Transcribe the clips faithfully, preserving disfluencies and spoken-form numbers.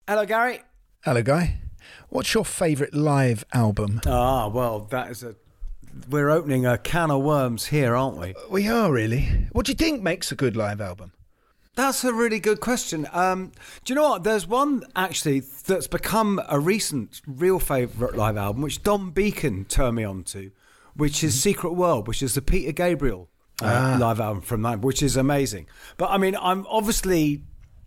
Hello, Gary. Hello, Guy. What's your favourite live album? Ah, well, that is a... We're opening a can of worms here, aren't we? We are, really. What do you think makes a good live album? That's a really good question. Um, do you know what? There's one, actually, that's become a recent real favourite live album, which Don Beacon turned me on to, which is Secret World, which is the Peter Gabriel uh, ah. live album from that, which is amazing. But, I mean, I'm obviously...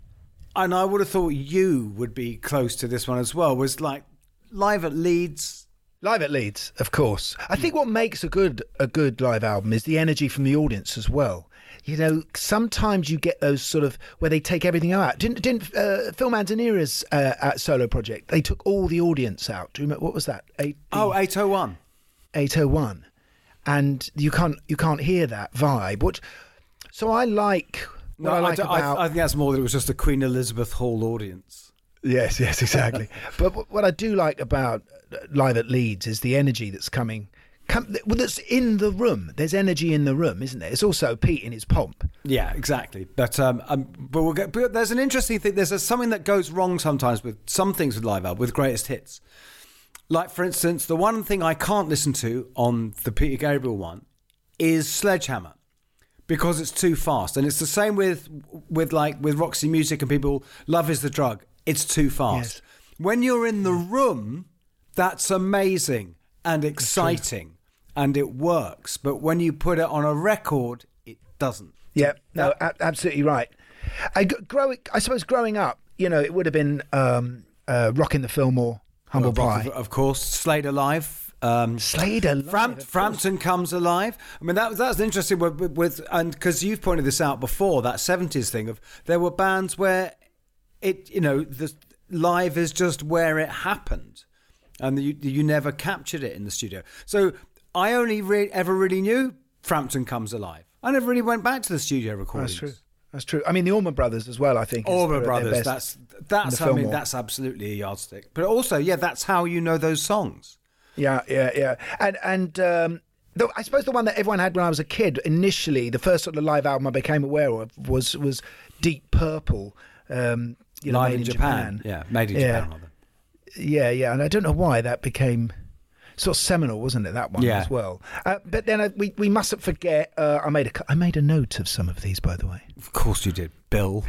And I would have thought you would be close to this one as well, was like Live at Leeds. Live at Leeds, of course. I think what makes a good a good live album is the energy from the audience as well. You know, sometimes you get those sort of where they take everything out. Didn't didn't uh, Phil Manzanera's uh, solo project? They took all the audience out. Do you remember what was that? Eight, oh, eight oh one. eight oh one, and you can't you can't hear that vibe. Which, so I like. No, I, I, like I, about, I think that's more that it was just a Queen Elizabeth Hall audience. Yes, yes, exactly. But what I do like about Live at Leeds is the energy that's coming, come, well, that's in the room. There's energy in the room, isn't there? It's also Pete in his pomp. Yeah, exactly. But um, um but we'll get. But there's an interesting thing. There's a, something that goes wrong sometimes with some things with live album with greatest hits. Like for instance, the one thing I can't listen to on the Peter Gabriel one is Sledgehammer. Because it's too fast. And it's the same with with like with Roxy Music and people, Love is the Drug. It's too fast. Yes. When you're in the room, that's amazing and exciting and it works. But when you put it on a record, it doesn't. Yeah, no, a- absolutely right. I, growing, I suppose growing up, you know, it would have been um, uh, Rockin' the Fillmore, Humble well, Pie. Of course, Slade Alive. Um, Slade Alive. Fram- Frampton Comes Alive. I mean, that that's interesting with, with, with and because you've pointed this out before, that seventies thing of there were bands where it, you know, the live is just where it happened, and you you never captured it in the studio. So I only re- ever really knew Frampton Comes Alive. I never really went back to the studio recordings. That's true. That's true. I mean, the Allman Brothers as well, I think. Allman Brothers. That's that's. I mean, that's absolutely a yardstick. But also, yeah, that's how you know those songs. Yeah, yeah, yeah. And and um, the, I suppose the one that everyone had when I was a kid, initially, the first sort of live album I became aware of was was Deep Purple. Um, you know, Live made in in Japan. Japan. Yeah, made in yeah. Japan. Rather. Yeah, yeah. And I don't know why that became sort of seminal, wasn't it, that one yeah. as well? Uh, but then uh, we, we mustn't forget, uh, I, made a, I made a note of some of these, by the way. Of course you did, Bill.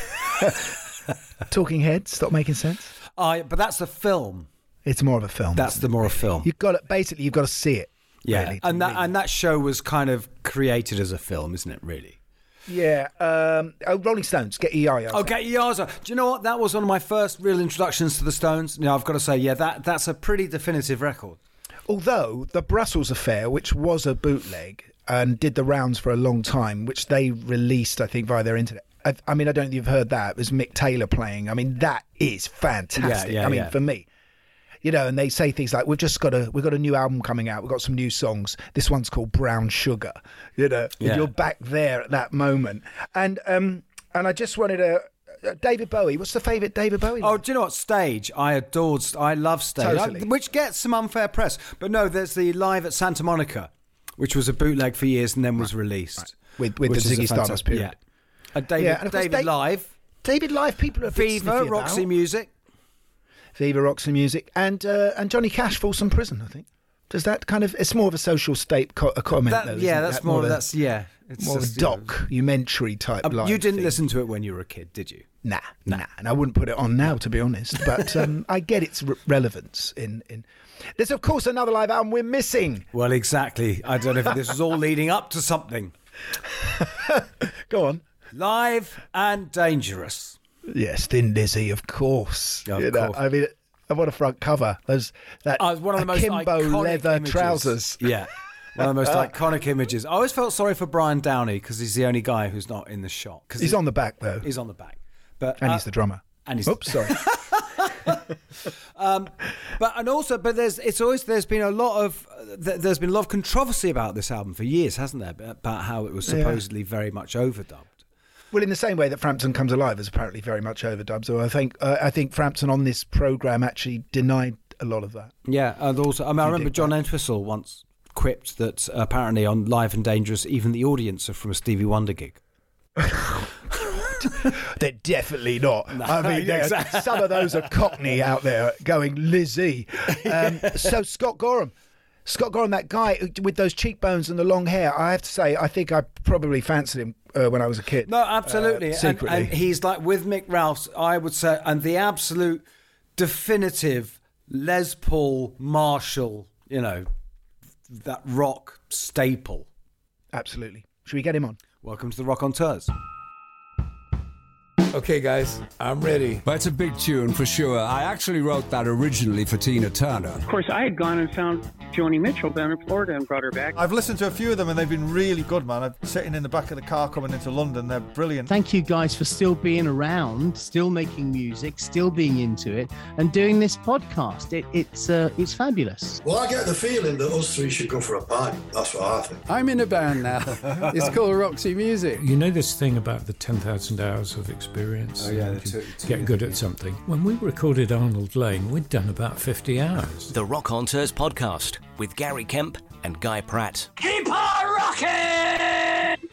Talking Heads, Stop Making Sense? Uh, but that's a film. It's more of a film. That's the more a film. You've got to, basically you've got to see it. Yeah, really, and that really. and that show was kind of created as a film, isn't it? Really. Yeah. Um, oh, Rolling Stones, Get Your Yaya. Oh, Get Your Yaya. Do you know what? That was one of my first real introductions to the Stones. Now I've got to say, yeah, that that's a pretty definitive record. Although the Brussels Affair, which was a bootleg and did the rounds for a long time, which they released, I think, via their internet. I, I mean, I don't know if you've heard that. It was Mick Taylor playing. I mean, that is fantastic. Yeah, yeah, I mean, yeah. for me. You know, and they say things like, we've just got a we've got a new album coming out. We've got some new songs. This one's called Brown Sugar. You know, Yeah. and you're back there at that moment. And um, and I just wanted to... Uh, David Bowie. What's the favourite David Bowie? Oh, do you know what? Stage. I adored. I love Stage, Totally. I- which gets some unfair press. But no, there's the Live at Santa Monica, which was a bootleg for years and then was released Right. With, with the which is a Ziggy Stardust fantastic- period. Yeah. And David, Yeah, and of course David Dave- Live, David Live, people are a bit Viva, sniffy Roxy about. Music. Viva Roxy Music, and uh, and Johnny Cash, Folsom Prison, I think. Does that kind of... It's more of a social state co- a comment, That, though, yeah, isn't it? that's That more. of a- That's yeah. It's more just, of a you know, documentary type Um, live you didn't thing. listen to it when you were a kid, did you? Nah, nah, and I wouldn't put it on now, to be honest. But um, I get its re- relevance in, in. There's of course another live album we're missing. Well, exactly. I don't know if this was all leading up to something. Go on. Live and Dangerous. Yes, Thin Lizzy, of course. Yeah, of You know, course. I mean, I want a front cover. Those that Oh, it's one of the most akimbo iconic leather images. trousers. Yeah. One of the most iconic images. I always felt sorry for Brian Downey because he's the only guy who's not in the shot. Cause He's on the back though, He's on the back, but and uh, he's the drummer. and he's Oops, sorry. um, but and also, but there's it's always there's been a lot of th- there's been a lot of controversy about this album for years, hasn't there? About how it was supposedly yeah. very much overdubbed. Well, in the same way that Frampton Comes Alive is apparently very much overdubbed, so I think uh, I think Frampton on this programme actually denied a lot of that. Yeah, and also, I mean, I remember John that. Entwistle once quipped that apparently on Live and Dangerous, even the audience are from a Stevie Wonder gig. They're definitely not. No, I mean, exactly. some of those are Cockney out there going Lizzie. Um, so Scott Gorham. Scott Gorham, that guy with those cheekbones and the long hair, I have to say, I think I probably fancied him uh, when I was a kid. No, absolutely. Uh, and, secretly. and he's like with Mick Ralphs, I would say, and the absolute definitive Les Paul Marshall, you know, that rock staple. Absolutely. Should we get him on? Welcome to the Rock on Tours. Okay, guys, I'm ready. That's a big tune for sure. I actually wrote that originally for Tina Turner. Of course, I had gone and found Joni Mitchell down in Florida and brought her back. I've listened to a few of them and they've been really good, man. I'm sitting in the back of the car coming into London. They're brilliant. Thank you guys for still being around, still making music, still being into it, and doing this podcast. It, it's uh, it's fabulous. Well, I get the feeling that us three should go for a pint. That's what I think. I'm in a band now. It's called Roxy Music. You know this thing about the ten thousand hours of experience? Oh, yeah, and the two- two- get good at something. When we recorded Arnold Lane, we'd done about fifty hours. The Rock on Tours podcast with Gary Kemp and Guy Pratt. Keep on rocking!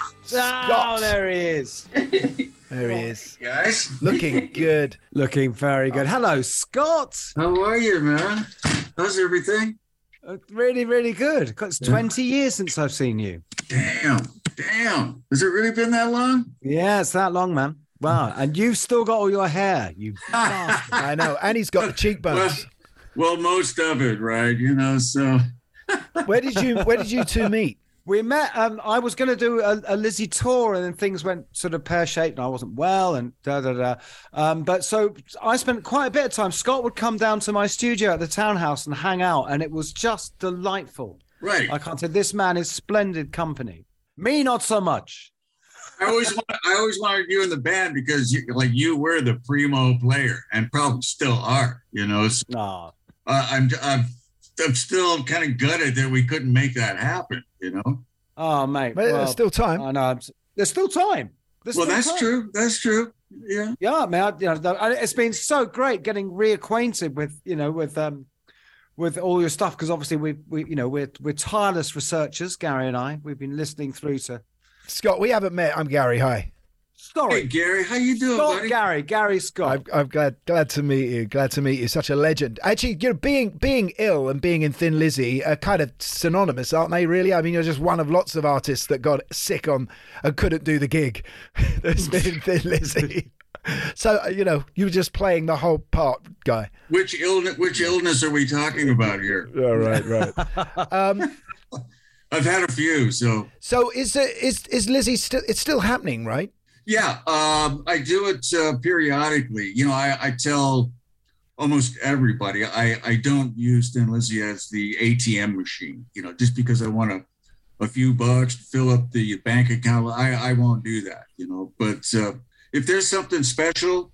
Oh, there he is. There he is. Guys, Looking good. Looking very good. Hello, Scott. how are you, man? How's everything? Uh, really, really good. It's twenty years since I've seen you. Damn, damn. Has it really been that long? Yeah, it's that long, man. Wow. And you've still got all your hair, you bastard. I know. And he's got the cheekbones. Well, most of it, right? You know, so. Where did you Where did you two meet? We met. Um, I was going to do a, a Lizzie tour, and then things went sort of pear shaped, and I wasn't well, and da da da. Um, but so I spent quite a bit of time. Scott would come down to my studio at the townhouse and hang out, and it was just delightful. Right. I can't say this man is splendid company. Me, not so much. I always want, I always wanted you in the band because you, like you were the primo player and probably still are, you know. So, Nah. uh, I'm I'm I'm still kind of gutted that we couldn't make that happen, you know. Oh, mate. But well, there's still time. I know. I'm, there's still time. There's Well, still that's time. true. That's true. Yeah. Yeah, man. I, you know, the- it's been so great getting reacquainted with, you know, with um, with all your stuff because obviously we, we, you know, we're we're tireless researchers, Gary and I. We've been listening through to Scott, we haven't met. I'm Gary. Hi. Sorry, Hey, Gary, how you doing, Scott, buddy? Gary, Gary Scott. I'm, I'm glad glad to meet you. Glad to meet you. Such a legend. Actually, you know, being being ill and being in Thin Lizzy are kind of synonymous, aren't they? Really. I mean, you're just one of lots of artists that got sick on and couldn't do the gig. That's been in Thin Lizzy. So uh, you know, you were just playing the whole part, guy. Which illness? Which illness are we talking about here? All right, right. um, I've had a few, so so is it is is Lizzie still? It's still happening, right? yeah. Um, I do it uh, periodically. You know, I, I tell almost everybody I, I don't use Thin Lizzy as the A T M machine. You know, just because I want a, a few bucks to fill up the bank account, I, I won't do that. You know, but uh, if there's something special,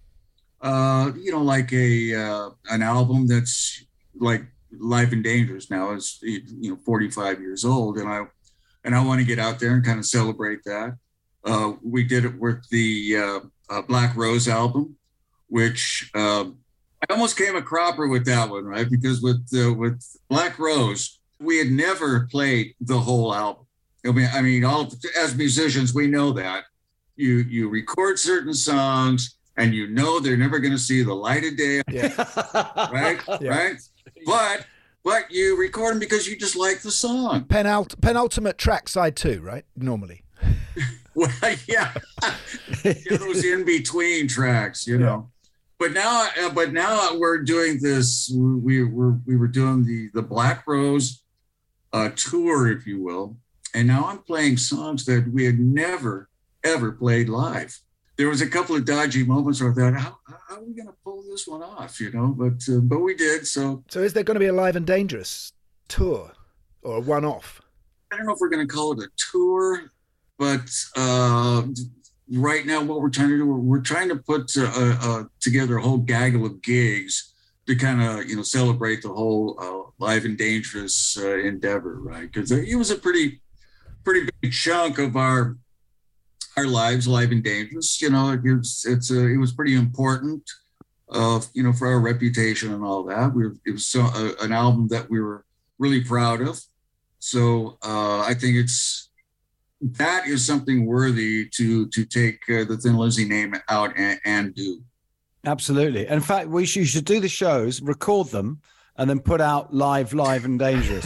uh, you know, like a uh, an album that's like Life and Dangerous now is you know forty-five years old, and I and I want to get out there and kind of celebrate that. Uh, we did it with the uh, uh, Black Rose album, which um, I almost came a cropper with that one, right? Because with uh, with Black Rose, we had never played the whole album. I mean, I mean, all as musicians, we know that you you record certain songs and you know they're never going to see the light of day, Yeah. right? Yeah. Right? But but you record them because you just like the song. Penult- penultimate track side two, right? Normally. Well, yeah, yeah those in between tracks, you know. But now, uh, but now we're doing this. We were we were doing the the Black Rose uh, tour, if you will, and now I'm playing songs that we had never ever played live. There was a couple of dodgy moments where I thought, how, how are we going to pull this one off, you know? But uh, but we did. So So is there going to be a Live and Dangerous tour or a one-off? I don't know if we're going to call it a tour, but uh, right now what we're trying to do, we're, we're trying to put uh, uh, together a whole gaggle of gigs to kind of, you know, celebrate the whole uh, Live and Dangerous uh, endeavor, right? Because it was a pretty, pretty big chunk of our our lives, Live and Dangerous. You know, it was, it's a, it was pretty important, uh, you know, for our reputation and all that. We were, it was so, uh, an album that we were really proud of. So uh, I think it's that is something worthy to to take uh, the Thin Lizzy name out and, and do. Absolutely. In fact, we should, you should do the shows, record them, and then put out live, live and dangerous.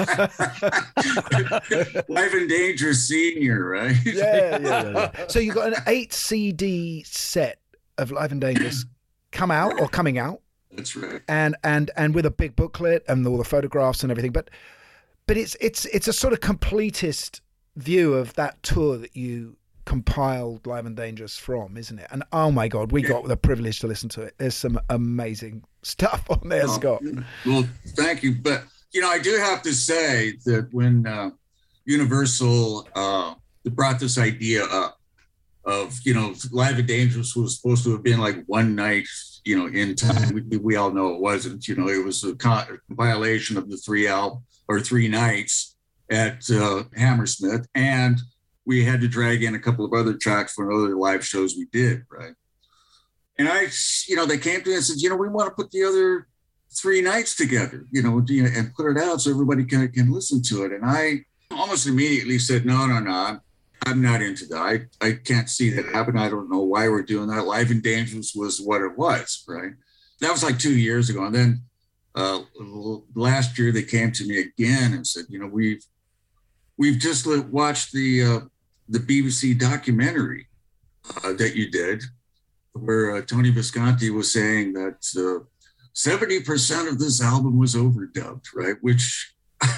Live and Dangerous Senior, right? Yeah, yeah, yeah, yeah. So you've got an eight C D set of Live and Dangerous come out or coming out. That's right. And and and with a big booklet and all the photographs and everything. But but it's it's it's a sort of completist view of that tour that you compiled Live and Dangerous from, isn't it? And oh my God, we got the privilege to listen to it. There's some amazing stuff on there, oh, Scott. Well, thank you. But, you know, I do have to say that when uh, Universal uh, brought this idea up of, you know, Live and Dangerous was supposed to have been like one night, you know, in time. We, we all know it wasn't. You know, it was a compilation of the three al or three nights at uh, Hammersmith. And we had to drag in a couple of other tracks for other live shows we did, right? And I, you know, they came to me and said, you know, we want to put the other three nights together, you know, and put it out so everybody can, can listen to it. And I almost immediately said, no, no, no, I'm, I'm not into that. I, I can't see that happen. I don't know why we're doing that. Live and Dangerous was what it was, right? That was like two years ago. And then uh, last year they came to me again and said, you know, we've, we've just watched the, uh, the B B C documentary uh, that you did, where uh, Tony Visconti was saying that uh, seventy percent of this album was overdubbed, right? Which,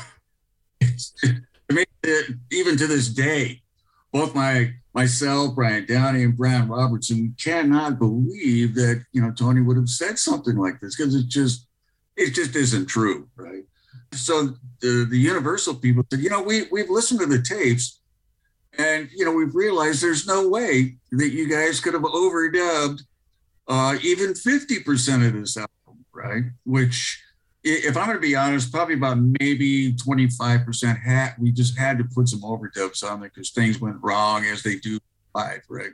it's, I mean, it, even to this day, both my myself, Brian Downey, and Brian Robertson, we cannot believe that, you know, Tony would have said something like this, because it just, it just isn't true, right? So the, the Universal people said, you know, we, we've listened to the tapes, and, you know, we've realized there's no way that you guys could have overdubbed uh, even fifty percent of this album, right? Which, if I'm going to be honest, probably about maybe twenty-five percent had, we just had to put some overdubs on it because things went wrong as they do live, right?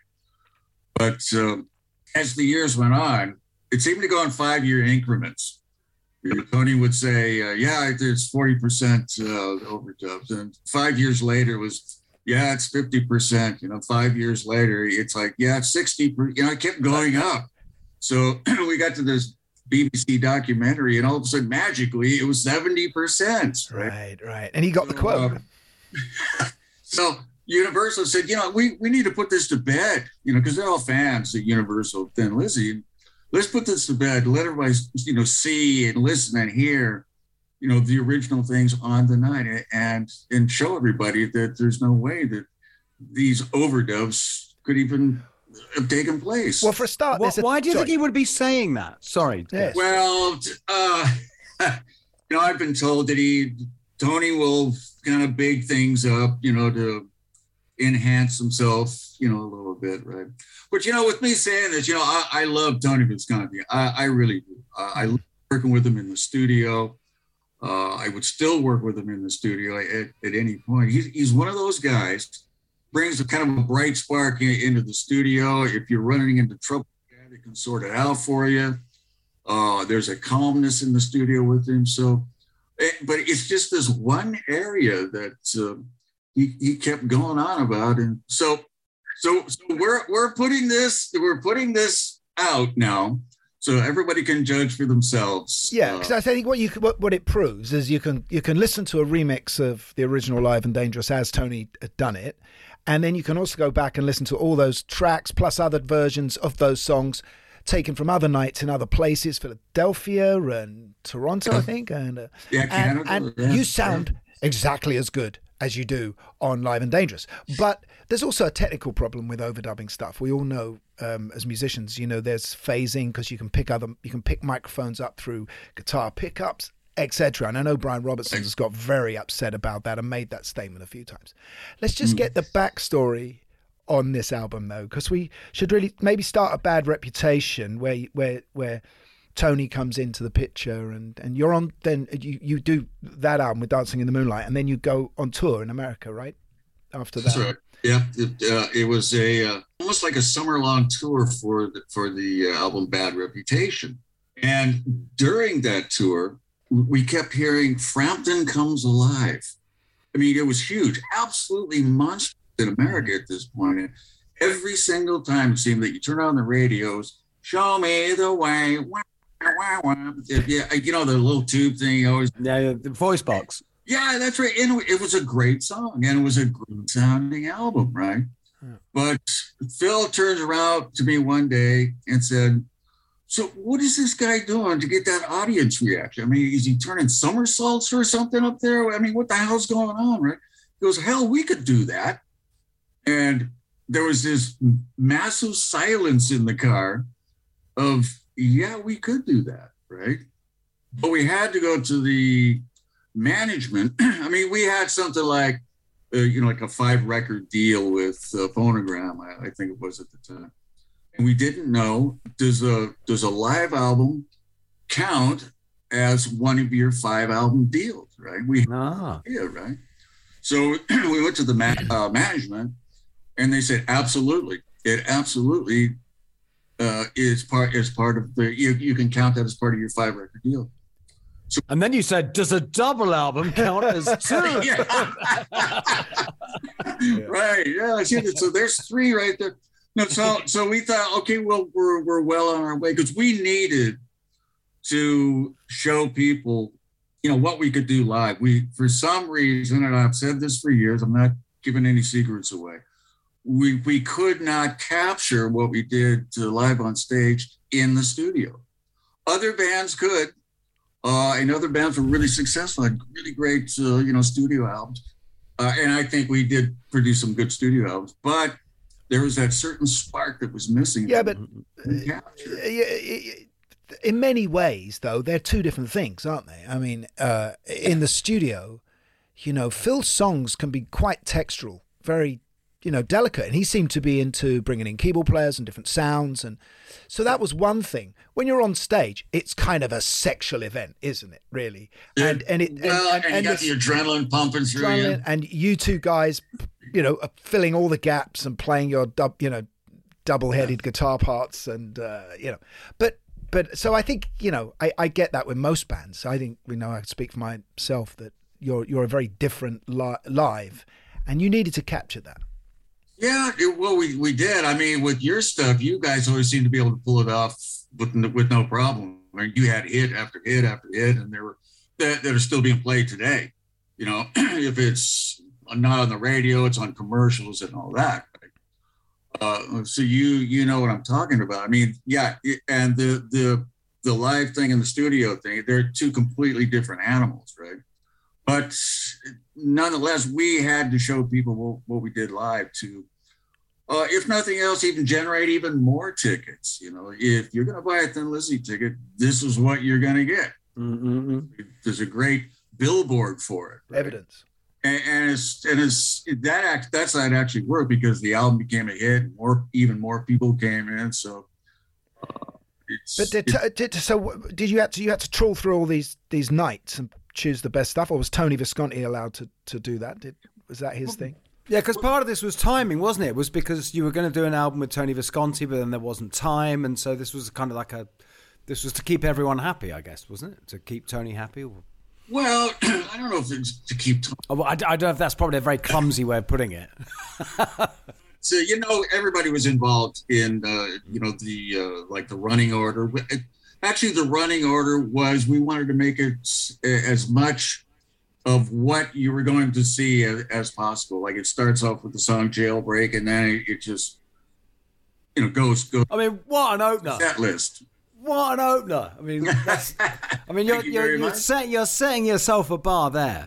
But uh, as the years went on, it seemed to go in five-year increments. You know, Tony would say, uh, yeah, it's forty percent uh, overdubs. And five years later it was, yeah, it's fifty percent. You know, five years later, it's like, yeah, it's sixty percent. You know, it kept going up. So we got to this B B C documentary, and all of a sudden, magically, it was seventy percent. Right, right. right. And he got the quote. Uh, so Universal said, you know, we, we need to put this to bed, you know, because they're all fans at Universal, Thin Lizzy. Let's put this to bed. Let everybody, you know, see and listen and hear, you know, the original things on the night, and and show everybody that there's no way that these overdubs could even have taken place. Well, for a start, Why, a, why do you sorry. think he would be saying that? Sorry. Yes. Well, uh, you know, I've been told that he, Tony will kind of big things up, you know, to enhance himself, you know, a little bit, right? But, you know, with me saying this, you know, I, I love Tony Visconti. I, I really do. I, I love working with him in the studio. Uh, I would still work with him in the studio at, at any point. He's, he's one of those guys, brings a kind of a bright spark in, into the studio. If you're running into trouble, they can sort it out for you. Uh, there's a calmness in the studio with him. So, it, but it's just this one area that uh, he, he kept going on about. And so, so, so we're, we're putting this, we're putting this out now, so everybody can judge for themselves. Yeah, because uh, I think what you what, what it proves is you can you can listen to a remix of the original Live and Dangerous as Tony had done it, and then you can also go back and listen to all those tracks plus other versions of those songs taken from other nights in other places, Philadelphia and Toronto, I think, and uh, yeah, Canada, and, and yeah, you sound yeah. exactly as good as you do on Live and Dangerous. But there's also a technical problem with overdubbing stuff. We all know um, as musicians, you know, there's phasing because you can pick other, you can pick microphones up through guitar pickups, et cetera. And I know Brian Robertson has got very upset about that and made that statement a few times. Let's just mm. get the backstory on this album, though, because we should really maybe start a Bad Reputation where where where Tony comes into the picture, and, and you're on, then you, you do that album with Dancing in the Moonlight, and then you go on tour in America, right? After that. That's right. Yeah, it, uh, it was a uh, almost like a summer-long tour for the, for the uh, album Bad Reputation. And during that tour, we kept hearing Frampton Comes Alive. I mean, it was huge, absolutely monstrous in America at this point. And every single time it seemed that you turn on the radios, show me the way. Wah, wah, wah. Yeah, you know, the little tube thing. You always, yeah, the voice box. Yeah, that's right. And it was a great song, and it was a great sounding album, right? Yeah. But Phil turns around to me one day and said, so what is this guy doing to get that audience reaction? I mean, is he turning somersaults or something up there? I mean, what the hell's going on, right? He goes, hell, we could do that. And there was this massive silence in the car of, yeah, we could do that, right? But we had to go to the management. I mean, we had something like, uh, you know, like a five record deal with uh, Phonogram, I, I think it was at the time. And we didn't know, does a does a live album count as one of your five album deals, right? We ah. yeah, right. So we went to the ma- uh, management, and they said, absolutely, it absolutely uh, is part is part of the. You, you can count that as part of your five record deal. So, and then you said, does a double album count as two? yeah. Right. Yeah. So there's three right there. No, so so we thought, okay, well, we're we're well on our way because we needed to show people, you know, what we could do live. We, for some reason, and I've said this for years, I'm not giving any secrets away. We we could not capture what we did to live on stage in the studio. Other bands could, uh, and other bands were really successful, had really great, uh, you know, studio albums, uh, and I think we did produce some good studio albums, but there was that certain spark that was missing. Yeah, but uh, in many ways, though, they're two different things, aren't they? I mean, uh, in the studio, you know, Phil's songs can be quite textural, very, you know, delicate. And he seemed to be into bringing in keyboard players and different sounds. And so that was one thing. When you're on stage, it's kind of a sexual event, isn't it, really? Yeah. And, and, it, well, and, and, and you got this, the adrenaline pumping through you. And you two guys, you know, filling all the gaps and playing your, dub, you know, double-headed yeah. guitar parts, and uh, you know, but but so I think you know I, I get that with most bands. I think you know I speak for myself that you're you're a very different li- live, and you needed to capture that. Yeah, it, well, we we did. I mean, with your stuff, you guys always seem to be able to pull it off with with no problem. I mean, you had hit after hit after hit, and there were that, that are still being played today. You know, if it's not on the radio, it's on commercials and all that. Uh, so you you know what I'm talking about. I mean, yeah, and the the the live thing and the studio thing, they're two completely different animals, right? But nonetheless, we had to show people what, what we did live to, uh, if nothing else, even generate even more tickets. You know, if you're going to buy a Thin Lizzy ticket, this is what you're going to get. Mm-hmm. There's a great billboard for it. Right? Evidence. And, and it's and it's that act that's not actually worked because the album became a hit. And more even more people came in. So, uh, it's, but did, it, did so did you have to you had to trawl through all these these nights and choose the best stuff, or was Tony Visconti allowed to to do that? Did was that his thing? Yeah, because part of this was timing, wasn't it? It was because you were going to do an album with Tony Visconti, but then there wasn't time, and so this was kind of like a this was to keep everyone happy, I guess, wasn't it? To keep Tony happy. Well, I don't know if it's to keep. T- oh, well, I, I don't know if that's probably a very clumsy way of putting it. So you know, everybody was involved in uh, you know the uh, like the running order. Actually, the running order was we wanted to make it as much of what you were going to see as, as possible. Like it starts off with the song "Jailbreak," and then it, it just you know goes goes. I mean, what an opener! That list. What an opener! I mean, that's, I mean, you're you you're, you're, set, you're setting yourself a bar there.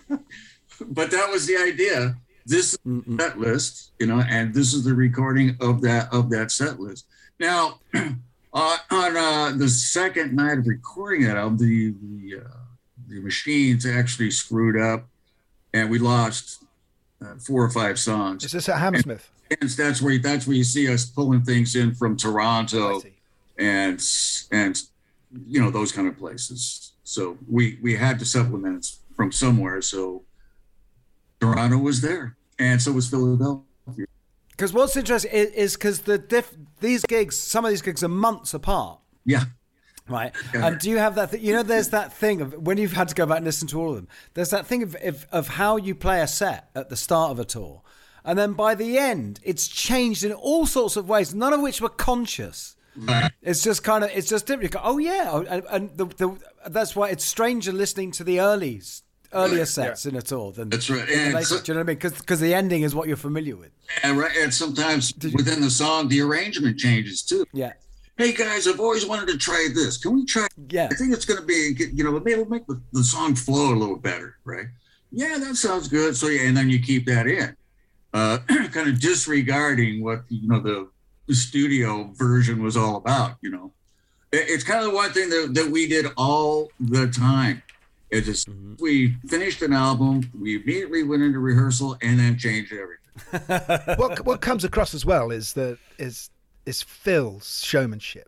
But that was the idea. This is the set list, you know, and this is the recording of that of that set list. Now, uh, on uh, the second night of recording that album, the the, uh, the machines actually screwed up, and we lost uh, four or five songs. Is this at Hammersmith? And, and that's where that's where you see us pulling things in from Toronto. And and you know those kind of places. So we we had to supplement from somewhere. So Toronto was there, and so was Philadelphia. Because what's interesting is because the diff, these gigs, some of these gigs are months apart. Yeah. Right. And um, do you have that? Th- you know, there's that thing of when you've had to go back and listen to all of them. There's that thing of of, of how you play a set at the start of a tour. And then by the end, it's changed in all sorts of ways, none of which were conscious. Right. It's just kind of, it's just different. You go, oh yeah, and, and the, the, that's why it's stranger listening to the early, earlier Right. sets Yeah. in it all than That's right. the And later, so- do you know what I mean? Because the ending is what you're familiar with. And, right, and sometimes within the song, the arrangement changes too. Yeah. Hey guys, I've always wanted to try this. Can we try? Yeah. I think it's going to be, you know, maybe it'll make the, the song flow a little better, right? Yeah, that sounds good. So yeah, and then you keep that in, uh, kind of disregarding what you know the, the studio version was all about. You know, it, it's kind of the one thing that, that we did all the time. It's just Mm-hmm. we finished an album, we immediately went into rehearsal, and then changed everything. what what comes across as well is the is is Phil's showmanship.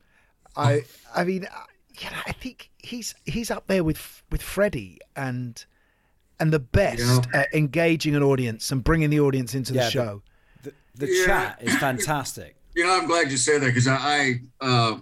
I I mean, I- you know, I think he's he's up there with with Freddie and and the best Yeah. at engaging an audience and bringing the audience into the Yeah, the- show. The, the Yeah. chat is fantastic. You know, I'm glad you said that because I, I uh,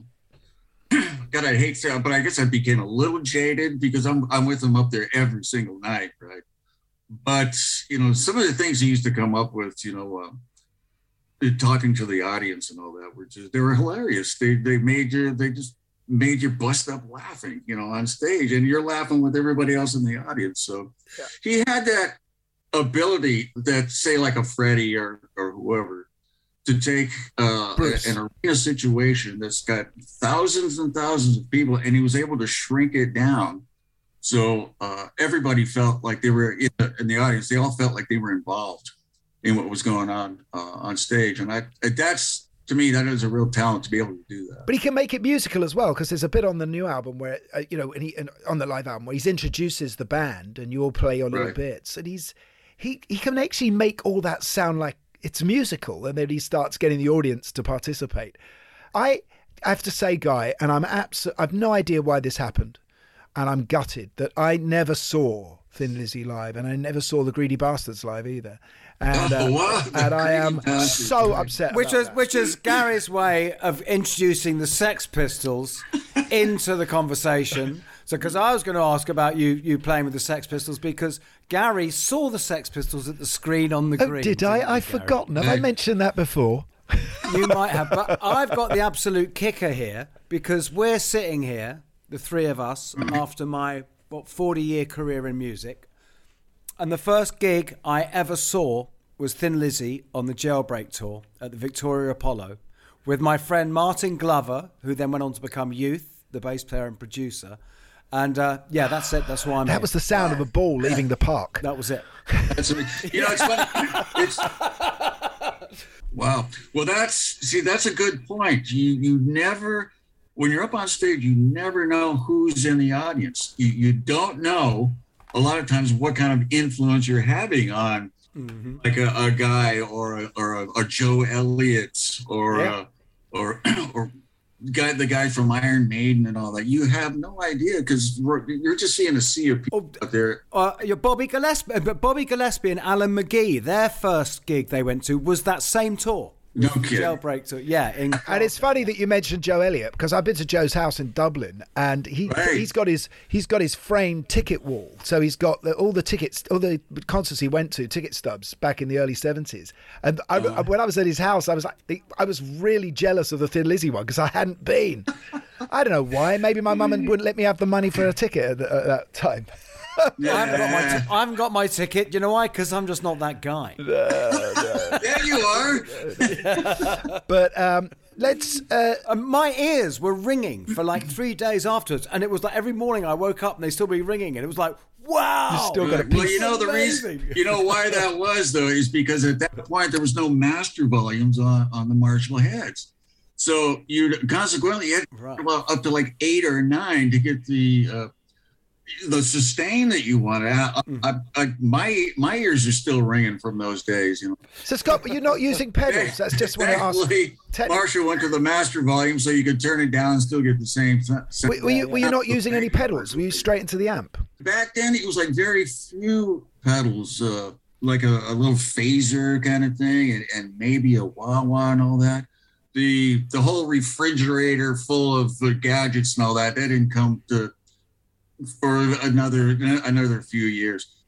God, I hate to, but I guess I became a little jaded because I'm I'm with him up there every single night, right? But you know, some of the things he used to come up with, you know, uh, talking to the audience and all that, were just they were hilarious. They they made you they just made you bust up laughing, you know, on stage, and you're laughing with everybody else in the audience. So he had that ability that, say, like a Freddie or or whoever, to take uh, Bruce. an arena situation that's got thousands and thousands of people, and he was able to shrink it down. So uh, everybody felt like they were in the, in the audience. They all felt like they were involved in what was going on uh, on stage. And I, that's, to me, that is a real talent to be able to do that. But he can make it musical as well, because there's a bit on the new album where, uh, you know, and he and on the live album where he introduces the band and you all play your little Right. bits, and he's he he can actually make all that sound like it's musical, and then he starts getting the audience to participate. I have to say, Guy, and I'm abs- I've no idea why this happened, and I'm gutted that I never saw Thin Lizzy live, and I never saw the Greedy Bastards live either. And, uh, Oh, what? and I am Greedy Bastards. so upset. Which about is that. which is Gary's way of introducing the Sex Pistols into the conversation. So, because I was going to ask about you you playing with the Sex Pistols, because Gary saw the Sex Pistols at the screen on the Oh, green. did didn't I? you, I've Gary? forgotten. Have I mentioned that before? You might have, but I've got the absolute kicker here, because we're sitting here, the three of us, after my what forty year career in music, and the first gig I ever saw was Thin Lizzy on the Jailbreak tour at the Victoria Apollo with my friend Martin Glover, who then went on to become Youth, the bass player and producer. And uh, yeah, that's it. That's why I'm That here. was the sound of a ball leaving the park. That was it. That's, you know, it's funny. It's, wow. Well, that's, see, that's a good point. You, you never, when you're up on stage, you never know who's in the audience. You, you don't know a lot of times what kind of influence you're having on Mm-hmm. like a, a guy or a, or a, a Joe Elliott or Yeah. a, or or guy the guy from Iron Maiden and all that. You have no idea because you're just seeing a sea of people out there. Uh, you're Bobby Gillespie, but Bobby Gillespie and Alan McGee, their first gig they went to was that same tour. No The kidding. Jailbreak tour. Yeah. In And it's funny that you mentioned Joe Elliott, because I've been to Joe's house in Dublin, and he Right. he's got his he's got his framed ticket wall. So he's got the, all the tickets, all the concerts he went to, ticket stubs back in the early seventies. And I, Uh-huh. when I was at his house, I was like, I was really jealous of the Thin Lizzy one because I hadn't been. I don't know why. Maybe my mum wouldn't let me have the money for a ticket at, the, at that time. I, haven't got my t- I haven't got my ticket. You know why? Because I'm just not that guy. There you are. But um, let's. Uh, And my ears were ringing for like three days afterwards, and it was like every morning I woke up and they still be ringing, and it was like, wow. still got a Well, piece. you know the Amazing. reason. You know why that was though is because at that point there was no master volumes on, on the Marshall heads, so you consequently you had Right. well, up to like eight or nine to get the uh, the sustain that you wanted. I, I, I, my my ears are still ringing from those days. You know. so Scott, but you're not using pedals. That's just what I asked. Thankfully, Technic- Marshall went to the master volume so you could turn it down and still get the same. same Were, were you were you not using any pedals? Were you straight into the amp? Back then it was like very few pedals, uh, like a, a little phaser kind of thing, and, and maybe a wah-wah and all that. The the whole refrigerator full of the gadgets and all that, that didn't come to for another another few years.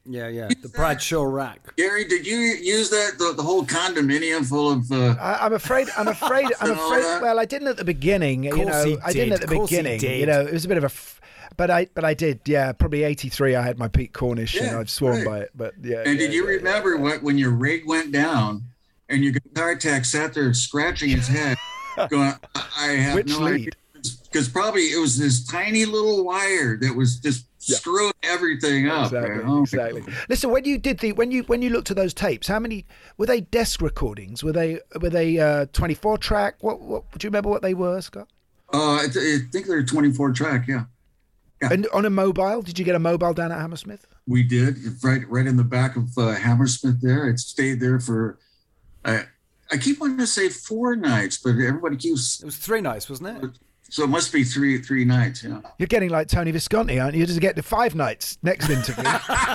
Yeah, yeah. The Bradshaw rack. Gary, did you use that the, the whole condominium full of? Uh, I, I'm afraid. I'm afraid. I'm afraid. Well, I didn't at the beginning. You know, I didn't at the beginning. You know, it was a bit of a. F- but I, but I did. Yeah, probably eighty-three. I had my Pete Cornish, yeah, and I've sworn right. by it. But yeah. And yeah, did you yeah, remember yeah. what when your rig went down and your guitar tech sat there scratching his head, going, "I, I have Which no lead? idea." Because probably it was this tiny little wire that was just yeah. screwing everything up. Exactly. Oh, exactly. Listen, when you did the when you when you looked at those tapes, how many were they? Desk recordings? Were they were they uh, twenty-four track? What, what do you remember what they were, Scott? Uh, I, th- I think they're twenty-four track. Yeah. yeah. And on a mobile, did you get a mobile down at Hammersmith? We did, right right in the back of uh, Hammersmith. There, it stayed there for. I I keep wanting to say four nights, but everybody keeps. It was three nights, wasn't it? So it must be three three nights, yeah. You're getting like Tony Visconti, aren't you? You just get to five nights next interview.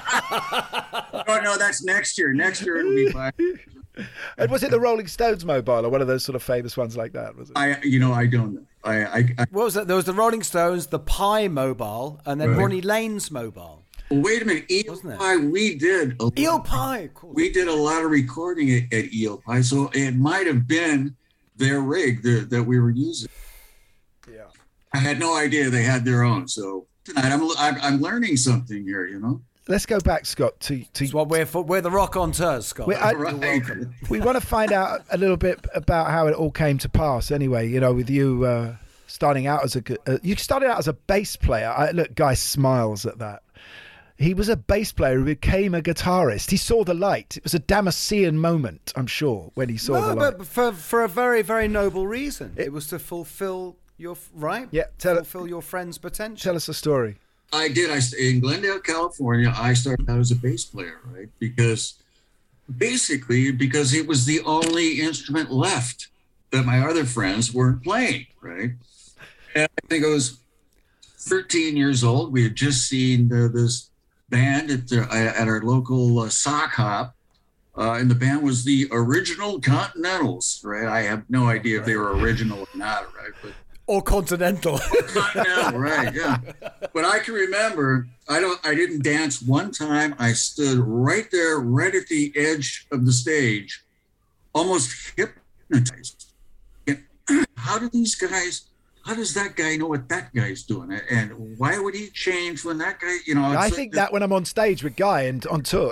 Oh no, that's next year. Next year it'll be five. And was it the Rolling Stones mobile or one of those sort of famous ones like that? Was it? I, you know, I don't know. I, I, I what was that? There was the Rolling Stones, the Pi mobile, and then right. Ronnie Lane's mobile. Well, wait a minute, E L Pi. We did a, E L Pi. Of course. We did a lot of recording at, at E L Pi, so it might have been their rig that, that we were using. Yeah, I had no idea they had their own. So tonight I'm I'm, I'm learning something here. You know. Let's go back, Scott, to to what we're for, we're the rock on tours, Scott. We, I, right. we want to find out a little bit about how it all came to pass. Anyway, you know, with you uh, starting out as a uh, you started out as a bass player. I, look, Guy smiles at that. He was a bass player who became a guitarist. He saw the light. It was a Damascene moment, I'm sure, when he saw no, the light. but for for a very very noble reason. It, it was to fulfill your right. Yeah, tell fulfill your friend's potential. Tell us a story. I did. I in Glendale, California. I started out as a bass player, right? Because basically, because it was the only instrument left that my other friends weren't playing, right? And I think I was thirteen years old. We had just seen uh, this band at the, at our local uh, sock hop, uh, and the band was the Original Continentals, right? I have no idea if they were original or not, right? But or continental. Continental, right? Yeah. But I can remember, I don't, I didn't dance one time. I stood right there, right at the edge of the stage, almost hypnotized. And how do these guys? How does that guy know what that guy's doing? And why would he change when that guy? You know, I think that when I'm on stage with Guy and on tour,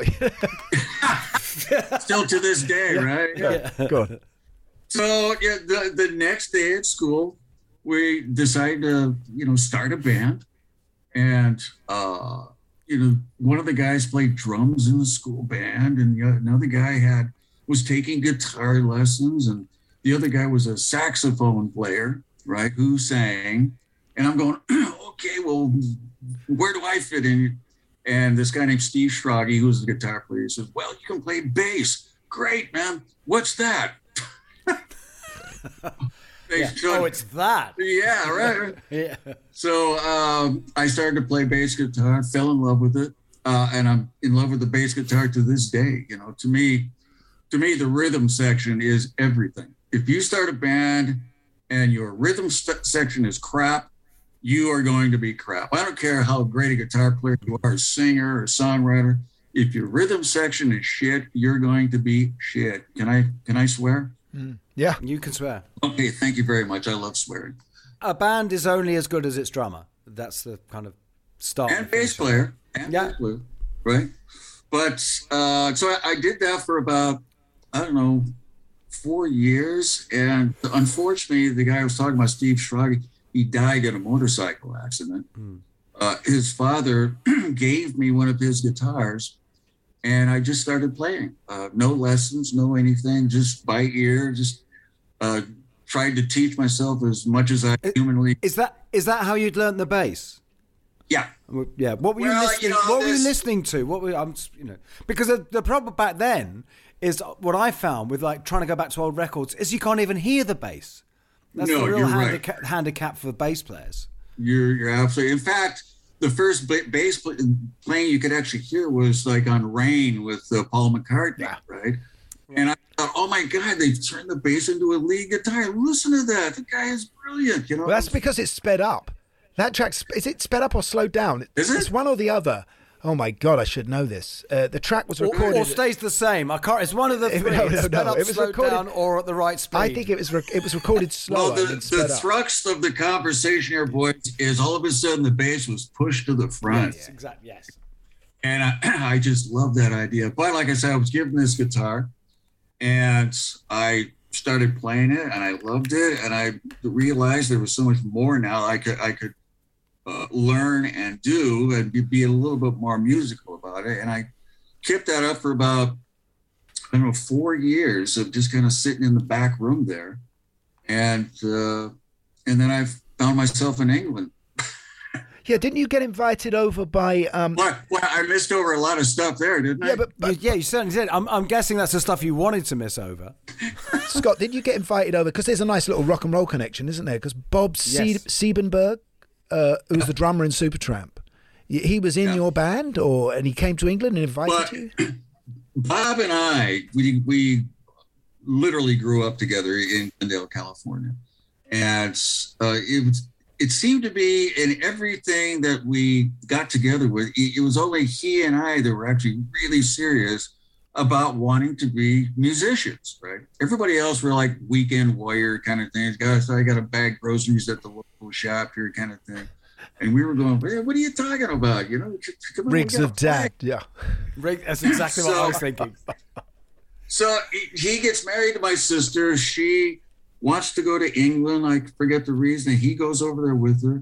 still to this day, yeah, right? Yeah. yeah. Go on. So yeah, the the next day at school, we decided to, you know, start a band. And, uh, you know, one of the guys played drums in the school band, and the, another guy had was taking guitar lessons, and the other guy was a saxophone player, right, who sang. And I'm going, okay, well, where do I fit in? And this guy named Steve Schrage, who was the guitar player, he says, well, you can play bass. Great, man. What's that? Yeah. Oh, it's that. Yeah, right. yeah. So um, I started to play bass guitar, fell in love with it, uh, and I'm in love with the bass guitar to this day. You know, to me, to me, the rhythm section is everything. If you start a band and your rhythm st- section is crap, you are going to be crap. I don't care how great a guitar player you are, a singer or songwriter. If your rhythm section is shit, you're going to be shit. Can I? Can I swear? Mm. Yeah, you can swear. Okay, thank you very much. I love swearing. A band is only as good as its drummer. That's the kind of start. And bass player. And yeah. bass player, right? But uh, so I, I did that for about, I don't know, four years. And unfortunately, the guy I was talking about, Steve Schrage, he died in a motorcycle accident. Mm. Uh, his father gave me one of his guitars, and I just started playing. Uh, no lessons, no anything, just by ear, just uh, tried to teach myself as much as I humanly. Is that is that how you'd learn the bass? Yeah, yeah. What were you well, listening? You know, what this... were you listening to? What were I'm you know because the, the problem back then is what I found with like trying to go back to old records is you can't even hear the bass. That's no, the real you're handica- right. handicap for bass players. You're you're absolutely. In fact, the first ba- bass play- playing you could actually hear was like on Rain with uh, Paul McCartney, yeah. right? And I thought, oh my God, they've turned the bass into a lead guitar. Listen to that. The guy is brilliant. You know, well, that's because it's sped up. That track, is it sped up or slowed down? Is it? It's one or the other. Oh my God, I should know this. Uh, the track was Or, recorded. or stays the same. I can't. It's one of the It- three. no, no, It's sped no, up, it was slowed recorded- down, or at the right speed. I think it was rec- it was recorded slower. Well, the, than sped the up. thrust of the conversation here, boys, is all of a sudden the bass was pushed to the front. Yes, exactly. Yes. And I, I just love that idea. But like I said, I was given this guitar and I started playing it and I loved it. And I realized there was so much more now I could, I could uh, learn and do and be, be a little bit more musical about it. And I kept that up for about, I don't know, four years of just kind of sitting in the back room there. And, uh, and then I found myself in England. Yeah, didn't you get invited over by? Um, well, well, I missed over a lot of stuff there, didn't I? Yeah, but, but yeah, you certainly did. I'm, I'm guessing that's the stuff you wanted to miss over. Scott, did you get invited over? Because there's a nice little rock and roll connection, isn't there? Because Bob Yes. Sie- Siebenberg, uh, who's the drummer in Supertramp, y- he was in Yeah. your band, or and he came to England and invited Well, you. Bob and I, we we literally grew up together in Glendale, California, and uh, it was. It seemed to be in everything that we got together with. It was only he and I that were actually really serious about wanting to be musicians, right? Everybody else were like weekend warrior kind of things. Guys, I got to bag groceries at the local shop here kind of thing. And we were going, hey, what are you talking about? You know, come on, Rigs we gotta of Dad, play. yeah. Rig- That's exactly what So- I was thinking. So he he gets married to my sister. She wants to go to England. I forget the reason. He goes over there with her.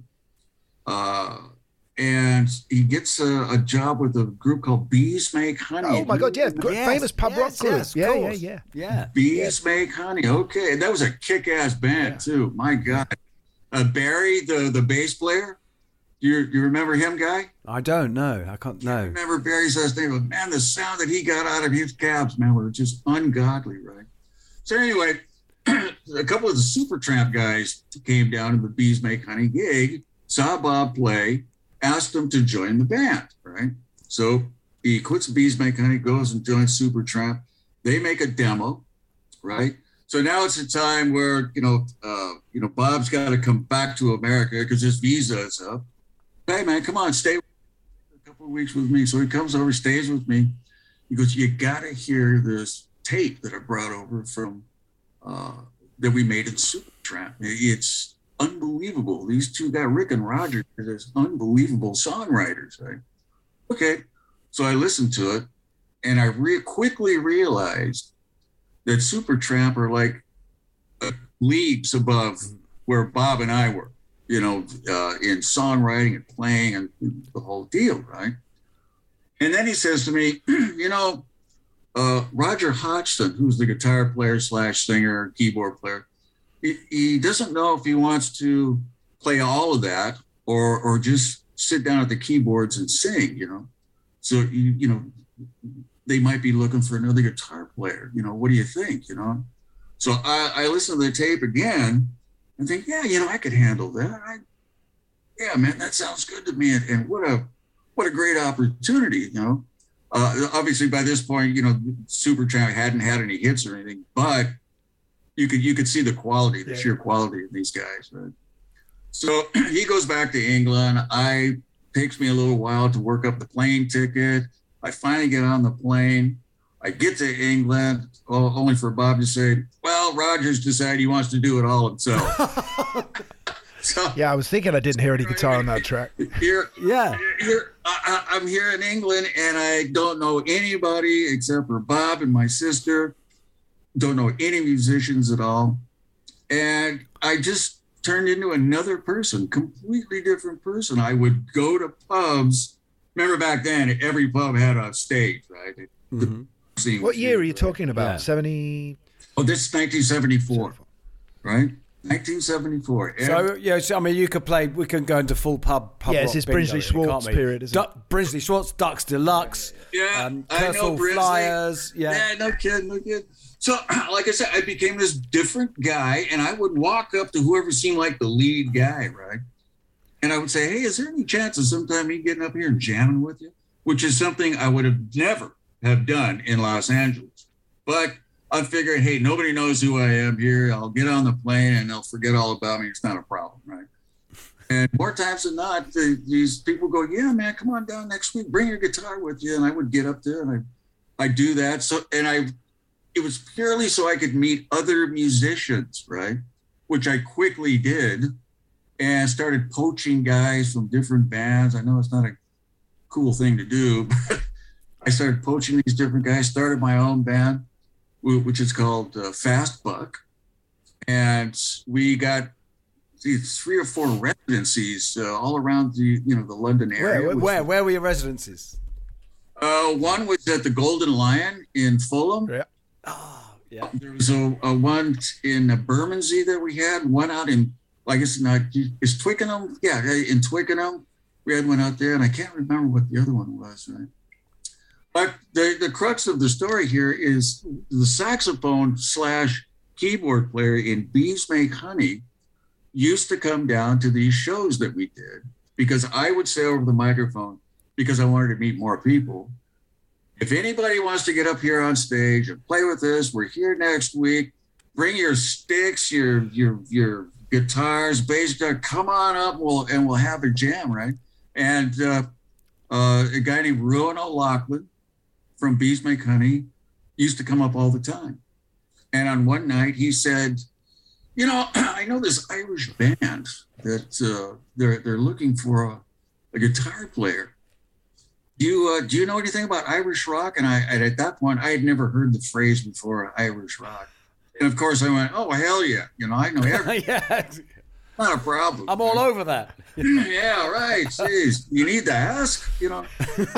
Uh, and he gets a, a job with a group called Bees Make Honey. Oh my God, yeah, gr- Yes, famous pub yes, rock group. yes, of yeah, yeah, course. yeah. Yeah. Bees Make Honey. Okay. And that was a kick-ass band too. My God. Uh, Barry, the, the bass player. Do you, you remember him, Guy? I don't know. I can't I know. remember Barry's last name, but man, the sound that he got out of his cabs, man, were just ungodly, right? So anyway, a couple of the Supertramp guys came down to the Bees Make Honey gig, saw Bob play, asked him to join the band, right? So he quits Bees Make Honey, goes and joins Supertramp. They make a demo, right? So now it's a time where, you know, uh, you know, Bob's got to come back to America because his visa is up. Hey, man, come on, stay a couple of weeks with me. So he comes over, stays with me. He goes, you got to hear this tape that I brought over from, uh, that we made in Supertramp. It's unbelievable. These two guys, Rick and Roger, are just unbelievable songwriters, right? Okay. So I listened to it and I re- quickly realized that Supertramp are like uh, leagues above where Bob and I were, you know, uh, in songwriting and playing and the whole deal, right? And then he says to me, you know, uh, Roger Hodgson, who's the guitar player slash singer, keyboard player, he, he doesn't know if he wants to play all of that or or just sit down at the keyboards and sing, you know. So, you, you know, they might be looking for another guitar player. You know, what do you think, you know? So I, I listen to the tape again and think, yeah, you know, I could handle that. I, yeah, man, that sounds good to me. And, and what a what a great opportunity, you know. Uh, obviously, by this point, you know, Supertramp hadn't had any hits or anything, but you could you could see the quality, the Yeah. sheer quality of these guys, right? So he goes back to England. I takes me a little while to work up the plane ticket. I finally get on the plane. I get to England, oh, only for Bob to say, well, Roger's decided he wants to do it all himself. So, Yeah, I was thinking I didn't hear any guitar on that track. here, Yeah. here I, I- I'm here in England and I don't know anybody except for Bob and my sister. Don't know any musicians at all. And I just turned into another person, completely different person. I would go to pubs. Remember back then, every pub had a stage, right? Mm-hmm. The What year are you talking about? Yeah. seventy Oh, this is nineteen seventy-four, right? nineteen seventy-four. So yeah, so, I mean, you could play. We can go into full pub. pub Yeah, rock it's his bingo Brinsley here, can't Schwartz we? period, isn't Du- Brinsley Schwartz, Ducks Deluxe, Yeah, um, I know Kersal Brinsley. Flyers. Yeah. Yeah, no kidding, no kidding. So, like I said, I became this different guy, and I would walk up to whoever seemed like the lead guy, right? And I would say, hey, is there any chance of sometime me getting up here and jamming with you? Which is something I would have never have done in Los Angeles. But I figured, hey, nobody knows who I am here. I'll get on the plane and they'll forget all about me. It's not a problem, right? And more times than not, the, these people go, yeah, man, come on down next week. Bring your guitar with you. And I would get up there and I, I do that. So, and I, it was purely so I could meet other musicians, right? Which I quickly did and started poaching guys from different bands. I know it's not a cool thing to do, but I started poaching these different guys, started my own band, which is called uh, Fast Buck. And we got three or four residencies uh, all around the, you know, the London area. Where, where, where were your residencies? Uh, one was at the Golden Lion in Fulham. Yeah. Oh, yeah. There was a, a one in uh, Bermondsey that we had, one out in, I guess not, is Twickenham? Yeah, in Twickenham. We had one out there, and I can't remember what the other one was, right? But the, the crux of the story here is the saxophone slash keyboard player in Bees Make Honey used to come down to these shows that we did because I would say over the microphone, because I wanted to meet more people, if anybody wants to get up here on stage and play with us, we're here next week. Bring your sticks, your your your guitars, bass guitar, come on up, we'll, and we'll have a jam, right? And uh, uh, a guy named Rowan O'Loughlin from Bees Make Honey used to come up all the time. And on one night he said, you know, I know this Irish band that uh, they're they're looking for a, a guitar player. Do you uh, do you know anything about Irish rock? And I and at that point I had never heard the phrase before, Irish rock. And of course I went, oh hell yeah, you know I know everything. Yeah, not a problem. I'm all over that. Yeah, right. Jeez, you need to ask, you know.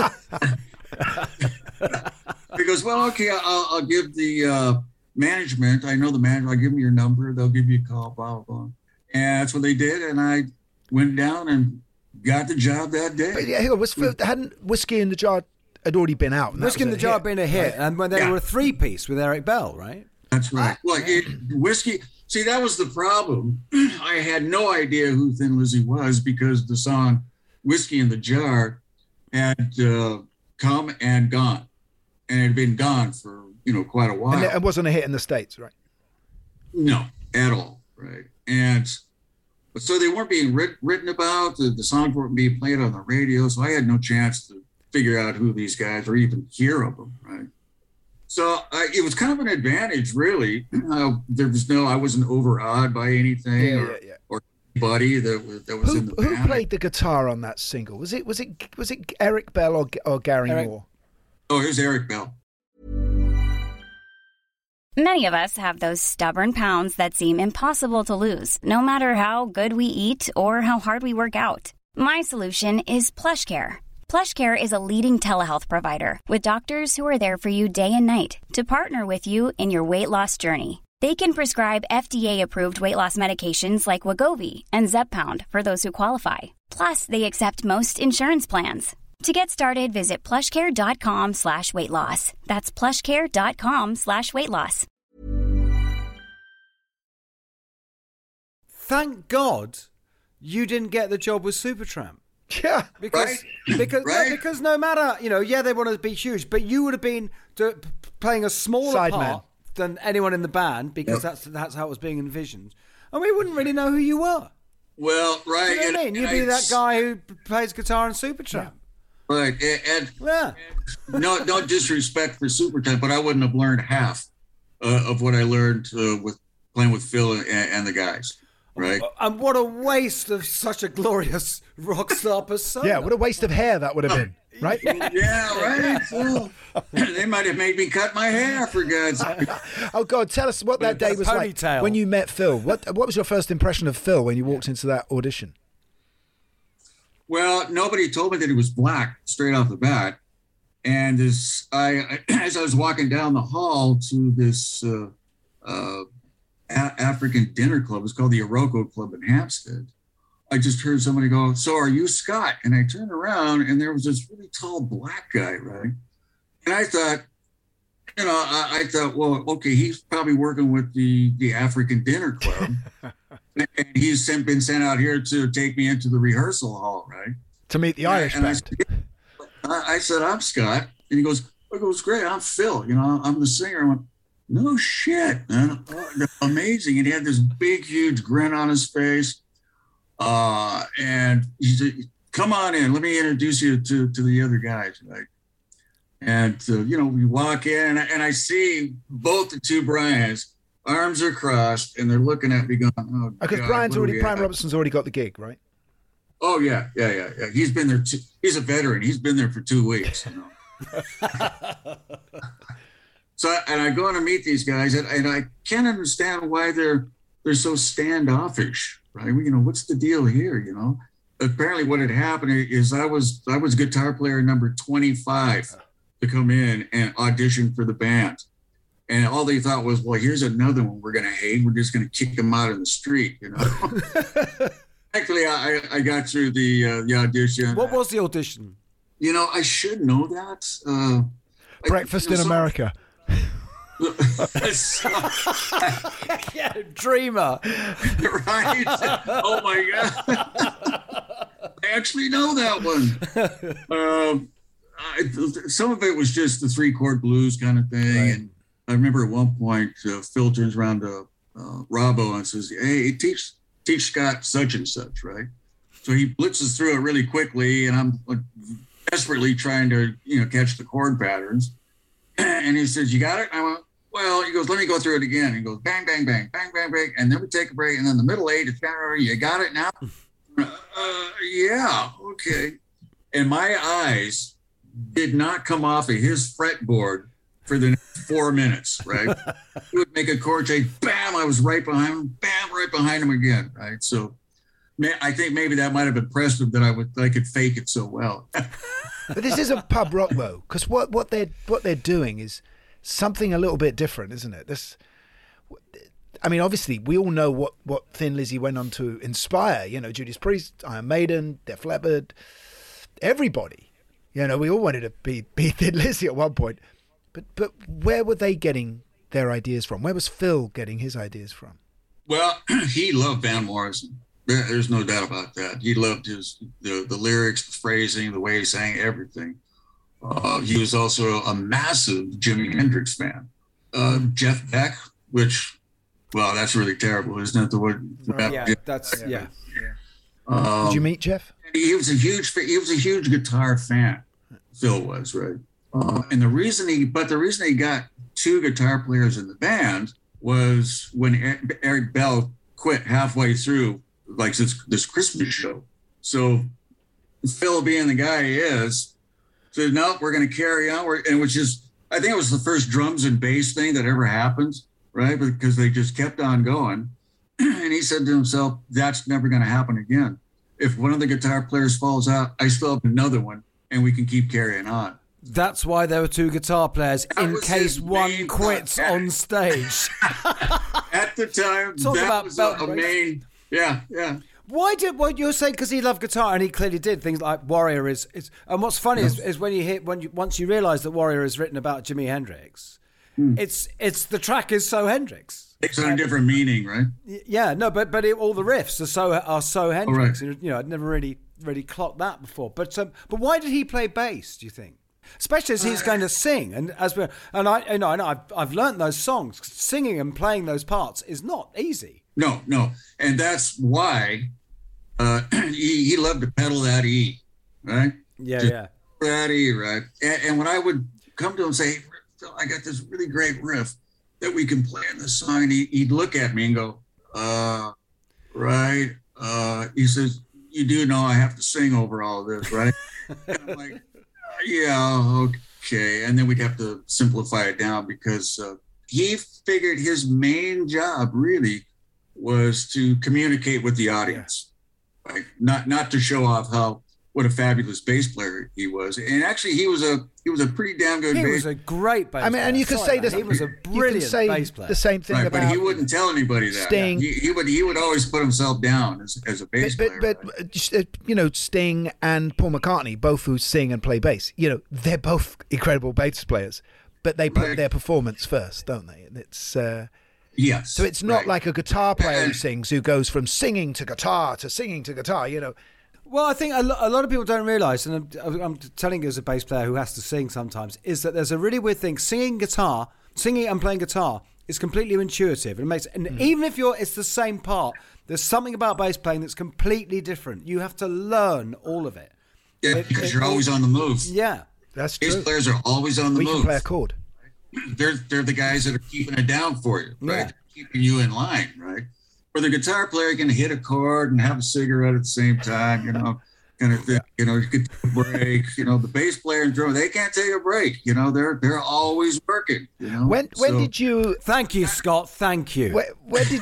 He goes, well, okay, I'll, I'll give the uh, management. I know the manager. I'll give them your number. They'll give you a call. Blah blah blah. And that's what they did. And I went down and got the job that day. But yeah, was, hadn't Whiskey in the Jar had already been out? Whiskey in the Jar had been a hit, right? and when they yeah. were a three-piece with Eric Bell, right? That's right. Well, it, Whiskey. See, that was the problem. I had no idea who Thin Lizzy was because the song "Whiskey in the Jar" had uh, come and gone, and it had been gone for you know quite a while. And it wasn't a hit in the States, right? No, at all, right? And so they weren't being writ- written about. The, the songs weren't being played on the radio, so I had no chance to figure out who these guys or even hear of them, right? So I, it was kind of an advantage, really. Uh, there was no, I wasn't overawed by anything yeah, or, yeah, yeah. or anybody that was that was who, in the who band. played the guitar on that single? Was it was it was it Eric Bell or or Gary Eric. Moore? Oh, it was Eric Bell. Many of us have those stubborn pounds that seem impossible to lose, no matter how good we eat or how hard we work out. My solution is PlushCare. PlushCare is a leading telehealth provider with doctors who are there for you day and night to partner with you in your weight loss journey. They can prescribe F D A-approved weight loss medications like Wegovy and Zepbound for those who qualify. Plus, they accept most insurance plans. To get started, visit plushcare.com slash weight loss. That's plushcare.com slash weight loss. Thank God you didn't get the job with Supertramp. Yeah, because right. because right. no, because no matter you know, yeah, they wanted to be huge, but you would have been do, playing a smaller Side part man. than anyone in the band because Yep. that's that's how it was being envisioned, and we wouldn't really know who you were. Well, right. Do you know what I and- mean? You'd and be I- that guy who plays guitar in Supertramp. Right. And, and Yeah. no, no disrespect for Supertramp, but I wouldn't have learned half uh, of what I learned uh, with playing with Phil and, and the guys. Right. And what a waste of such a glorious rock star persona. Yeah, what a waste of hair that would have been, right? Yeah, right. Well, they might have made me cut my hair, for God's sake. Oh God, tell us what that With day a was ponytail. like when you met Phil. What what was your first impression of Phil when you walked into that audition? Well, nobody told me that he was black straight off the bat. And as I, as I was walking down the hall to this uh, uh, A- African dinner club, it's called the Iroko Club in Hampstead, I just heard somebody go, "So are you Scott?" And I turned around and there was this really tall black guy, right? And I thought, you know, I, I thought, well, okay, he's probably working with the, the African dinner club. And he's sent, been sent out here to take me into the rehearsal hall, right? To meet the And I- Irish and I band. said, yeah. I, I said, "I'm Scott." And he goes, "It goes great. I'm Phil. You know, I'm the singer." I went, "No shit, man. Oh, amazing." And he had this big, huge grin on his face. Uh, and he said, come on in. Let me introduce you to, to the other guys. Right? And, uh, you know, we walk in and I, and I see both the two Brians, arms are crossed, and they're looking at me going, oh, because God, Brian's already, Brian at? Robertson's already got the gig, right? Oh, yeah, yeah, yeah, yeah. He's been there. Two, he's a veteran. He's been there for two weeks. You know? So, and I go in to meet these guys, and, and I can't understand why they're they're so standoffish, right? You know, what's the deal here? You know, apparently what had happened is I was I was guitar player number twenty-five to come in and audition for the band, and all they thought was, well, here's another one we're gonna hate. We're just gonna kick them out in the street, you know. Actually, I, I got through the uh, the audition. What was the audition? You know, I should know that. Uh, Breakfast I, you know, in so, America. Yeah, dreamer. Right? Oh my God. I actually know that one. Um, I, some of it was just the three chord blues kind of thing. Right. And I remember at one point, uh, Phil turns around to uh, Robbo and says, hey, teach, teach Scott such and such, right? So he blitzes through it really quickly, and I'm like, desperately trying to, you know, catch the chord patterns. And he says, you got it? I went, well, he goes, let me go through it again. He goes, bang, bang, bang, bang, bang, bang. And then we take a break. And then the middle eight, it's, you got it now? Uh, yeah, okay. And my eyes did not come off of his fretboard for the next four minutes, right? He would make a chord change, bam, I was right behind him, bam, right behind him again, right? So I think maybe that might have impressed him that I would I could fake it so well. But this isn't pub rock though, because what, what they're what they're doing is something a little bit different, isn't it? This, I mean, obviously we all know what, what Thin Lizzy went on to inspire. You know, Judas Priest, Iron Maiden, Def Leppard, everybody. You know, we all wanted to be be Thin Lizzy at one point. But but where were they getting their ideas from? Where was Phil getting his ideas from? Well, he loved Van Morrison. There's no doubt about that. He loved his the, the lyrics, the phrasing, the way he sang, everything. Uh, he was also a massive Jimi Hendrix fan. Uh, Jeff Beck, which, well, that's really terrible, isn't it? The word. Uh, yeah, that's yeah. Um, Did you meet Jeff? He was a huge. He was a huge guitar fan. Phil was, right? Uh, and the reason he, but the reason he got two guitar players in the band was when Eric Bell quit halfway through, like this, this Christmas show. So Phil, being the guy he is, said, no, we're going to carry on. We're, and which is, I think it was the first drums and bass thing that ever happened, right? Because they just kept on going. And he said to himself, that's never going to happen again. If one of the guitar players falls out, I still have another one, and we can keep carrying on. That's why there were two guitar players, that in case one quits on stage. At the time, Talk that about was a, a main... Yeah, yeah. Why did what you're saying? Because he loved guitar, and he clearly did things like Warrior is. is and what's funny is, is when you hear when you once you realise that Warrior is written about Jimi Hendrix, mm. it's it's the track is so Hendrix. It's a different meaning, right? Yeah, no, but but it, all the riffs are so are so Hendrix. Right. You know, I'd never really really clocked that before. But um, but why did he play bass? Do you think? Especially as he's going to sing, and as we and I you know, I know I've I've learnt those songs. Singing and playing those parts is not easy. No, no, and that's why uh, he, he loved to pedal that E, right? Yeah, Just yeah. That E, right? And, and when I would come to him and say, hey, Phil, I got this really great riff that we can play in this song, and he, he'd look at me and go, uh, right? Uh, he says, you do know I have to sing over all of this, right? And I'm like, yeah, okay. And then we'd have to simplify it down because uh, he figured his main job really was to communicate with the audience, right? Not not to show off how what a fabulous bass player he was. And actually, he was a he was a pretty damn good. He bass was a great bass player. I mean, and you could say this. He was a brilliant say bass player. The same thing right, about. But he wouldn't tell anybody that. Sting. He, he would he would always put himself down as, as a bass but, player. But, but right? you know, Sting and Paul McCartney, both who sing and play bass. You know, they're both incredible bass players, but they put right. their performance first, don't they? And it's. Uh, Yes. So it's not right. like a guitar player who sings, who goes from singing to guitar to singing to guitar, you know. Well, I think a, lo- a lot of people don't realise, and I'm, I'm telling you as a bass player who has to sing sometimes, is that there's a really weird thing. Singing guitar, singing and playing guitar It's completely intuitive. It makes, and mm. even if you're, it's the same part. There's something about bass playing that's completely different. You have to learn all of it. Yeah, it, because it, you're always on the move. Yeah, that's bass true. Bass players are always on the we move. We can play a chord. They're they're the guys that are keeping it down for you, right? Yeah. Keeping you in line, right? Or the guitar player can hit a chord and have a cigarette at the same time, you know, kind of thing. You know, you could take a break. You know, the bass player and drummer, they can't take a break. You know, they're they're always working. You know. When when so, did you? Thank you, Scott. Thank you. When, when did?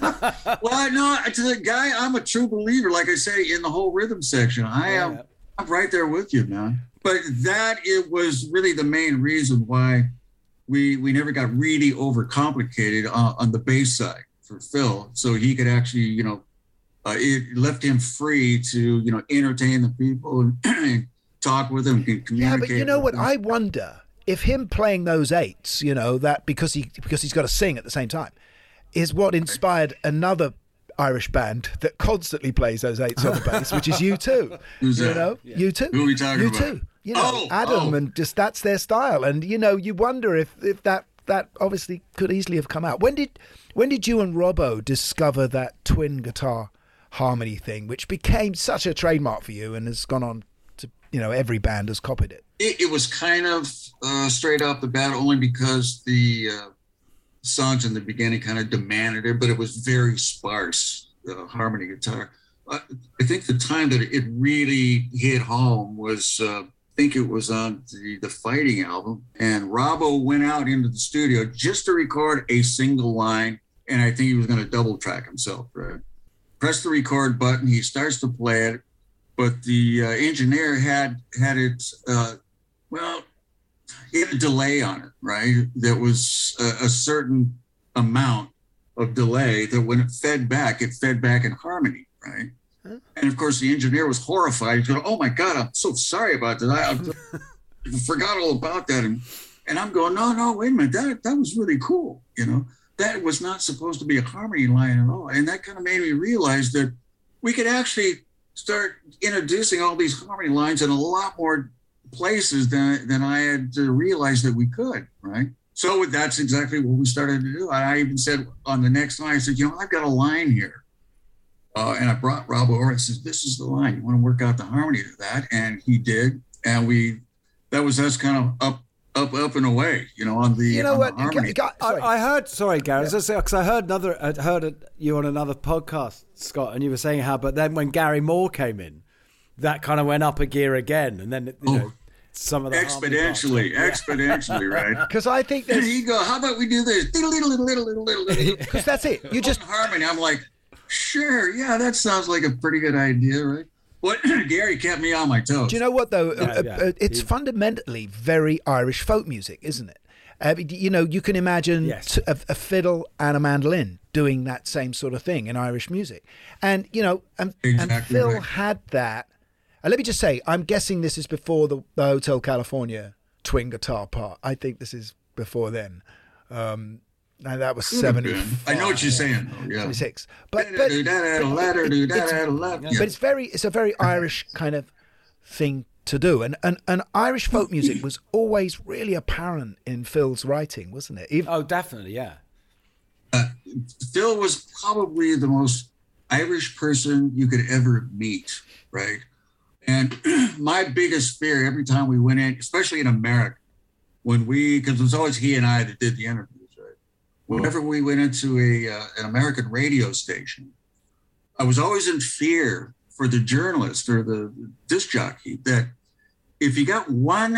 Well, no, to the guy, I'm a true believer. Like I say, in the whole rhythm section, I am. Yeah. I'm right there with you, man. But that it was really the main reason why we we never got really overcomplicated on, on the bass side for Phil, so he could actually, you know, uh, it left him free to, you know, entertain the people and, and talk with them and communicate. Yeah, but you know what? them. I wonder if him playing those eights, you know, that because he because he's got to sing at the same time, is what inspired another Irish band that constantly plays those eights on the bass, which is U two. Who's you that? know, Yeah. U two. Who are we talking U about? two. You know, oh, Adam, oh. and just that's their style. And you know, you wonder if if that that obviously could easily have come out. When did when did you and Robbo discover that twin guitar harmony thing, which became such a trademark for you and has gone on to, you know, every band has copied it? It, it was kind of uh, straight off the bat, only because the uh, songs in the beginning kind of demanded it, but it was very sparse uh, harmony guitar. Uh, I think the time that it really hit home was, uh, I think it was on the, the Fighting album, and Robbo went out into the studio just to record a single line, and I think he was going to double track himself, right? Press the record button, he starts to play it, but the uh, engineer had had it, uh, well, he had a delay on it, right? There was a, a certain amount of delay that when it fed back, it fed back in harmony, right? Huh? And of course, the engineer was horrified. He's going, "Oh my God, I'm so sorry about that. I, I forgot all about that." And and I'm going, "No, no, wait a minute. That that was really cool. You know, that was not supposed to be a harmony line at all." And that kind of made me realize that we could actually start introducing all these harmony lines in a lot more places than than I had uh, realized that we could, right? So that's exactly what we started to do. I even said on the next line, I said, "You know, I've got a line here." Uh, and I brought Rob over and said, "This is the line. You want to work out the harmony of that?" And he did. And we, that was us kind of up, up, up and away, you know, on the, you know on what? the harmony. I, I heard, sorry, Gary, because yeah. I heard another, I heard you on another podcast, Scott, and you were saying how, but then when Gary Moore came in, that kind of went up a gear again. And then, you oh. know, some of the exponentially, exponentially, right? Because I think there's... you go, how about we do this? Because that's it. You just harmony. I'm like, sure, yeah, that sounds like a pretty good idea, right? What Gary kept me on my toes. Do you know what though? Yeah, uh, yeah. Uh, it's he... fundamentally very Irish folk music, isn't it? Uh, you know, you can imagine yes. t- a, a fiddle and a mandolin doing that same sort of thing in Irish music, and you know, and, exactly and Phil right. had that. And let me just say, I'm guessing this is before the, the Hotel California twin guitar part. I think this is before then. Um, and that was seventy. I know what you're saying. Though, yeah. seventy-six. But but, but, it's, but it's very it's a very Irish kind of thing to do. And and, and Irish folk music was always really apparent in Phil's writing, wasn't it? Even, oh, definitely, yeah. Uh, Phil was probably the most Irish person you could ever meet, right? And my biggest fear every time we went in, especially in America, when we, because it was always he and I that did the interviews, right? Whenever we went into a uh, an American radio station, I was always in fear for the journalist or the disc jockey that if you got one,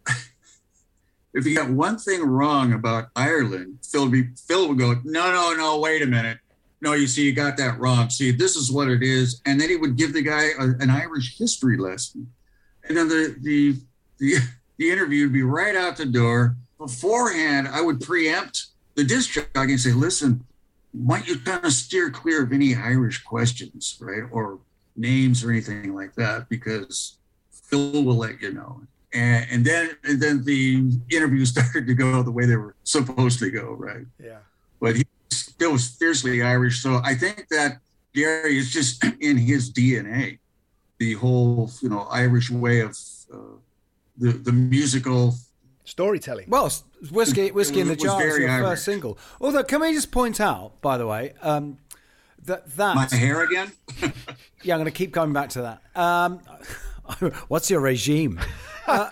if you got one thing wrong about Ireland, Phil would, be, Phil would go, no, no, no, wait a minute. No, you see, you got that wrong. See, this is what it is. And then he would give the guy a, an Irish history lesson. And then the, the, the, the interview would be right out the door. Beforehand, I would preempt the disc jockey and say, listen, why don't you kind of steer clear of any Irish questions, right? Or names or anything like that, because Phil will let you know. And, and then and then the interview started to go the way they were supposed to go, right? Yeah. But he still was fiercely Irish. So I think that Gary is just in his D N A, the whole, you know, Irish way of uh, the, the musical Storytelling. Well, Whiskey, Whiskey in the It was Jar is very your Irish. first single. Although, can we just point out, by the way, um, that that My hair again? yeah, I'm going to keep going back to that. Um, what's your regime? uh,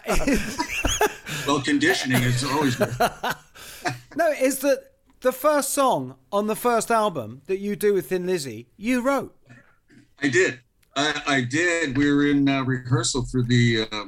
Well, conditioning is always good. no, is that the first song on the first album that you do with Thin Lizzy, you wrote? I did. I, I did. We were in uh, rehearsal for the uh,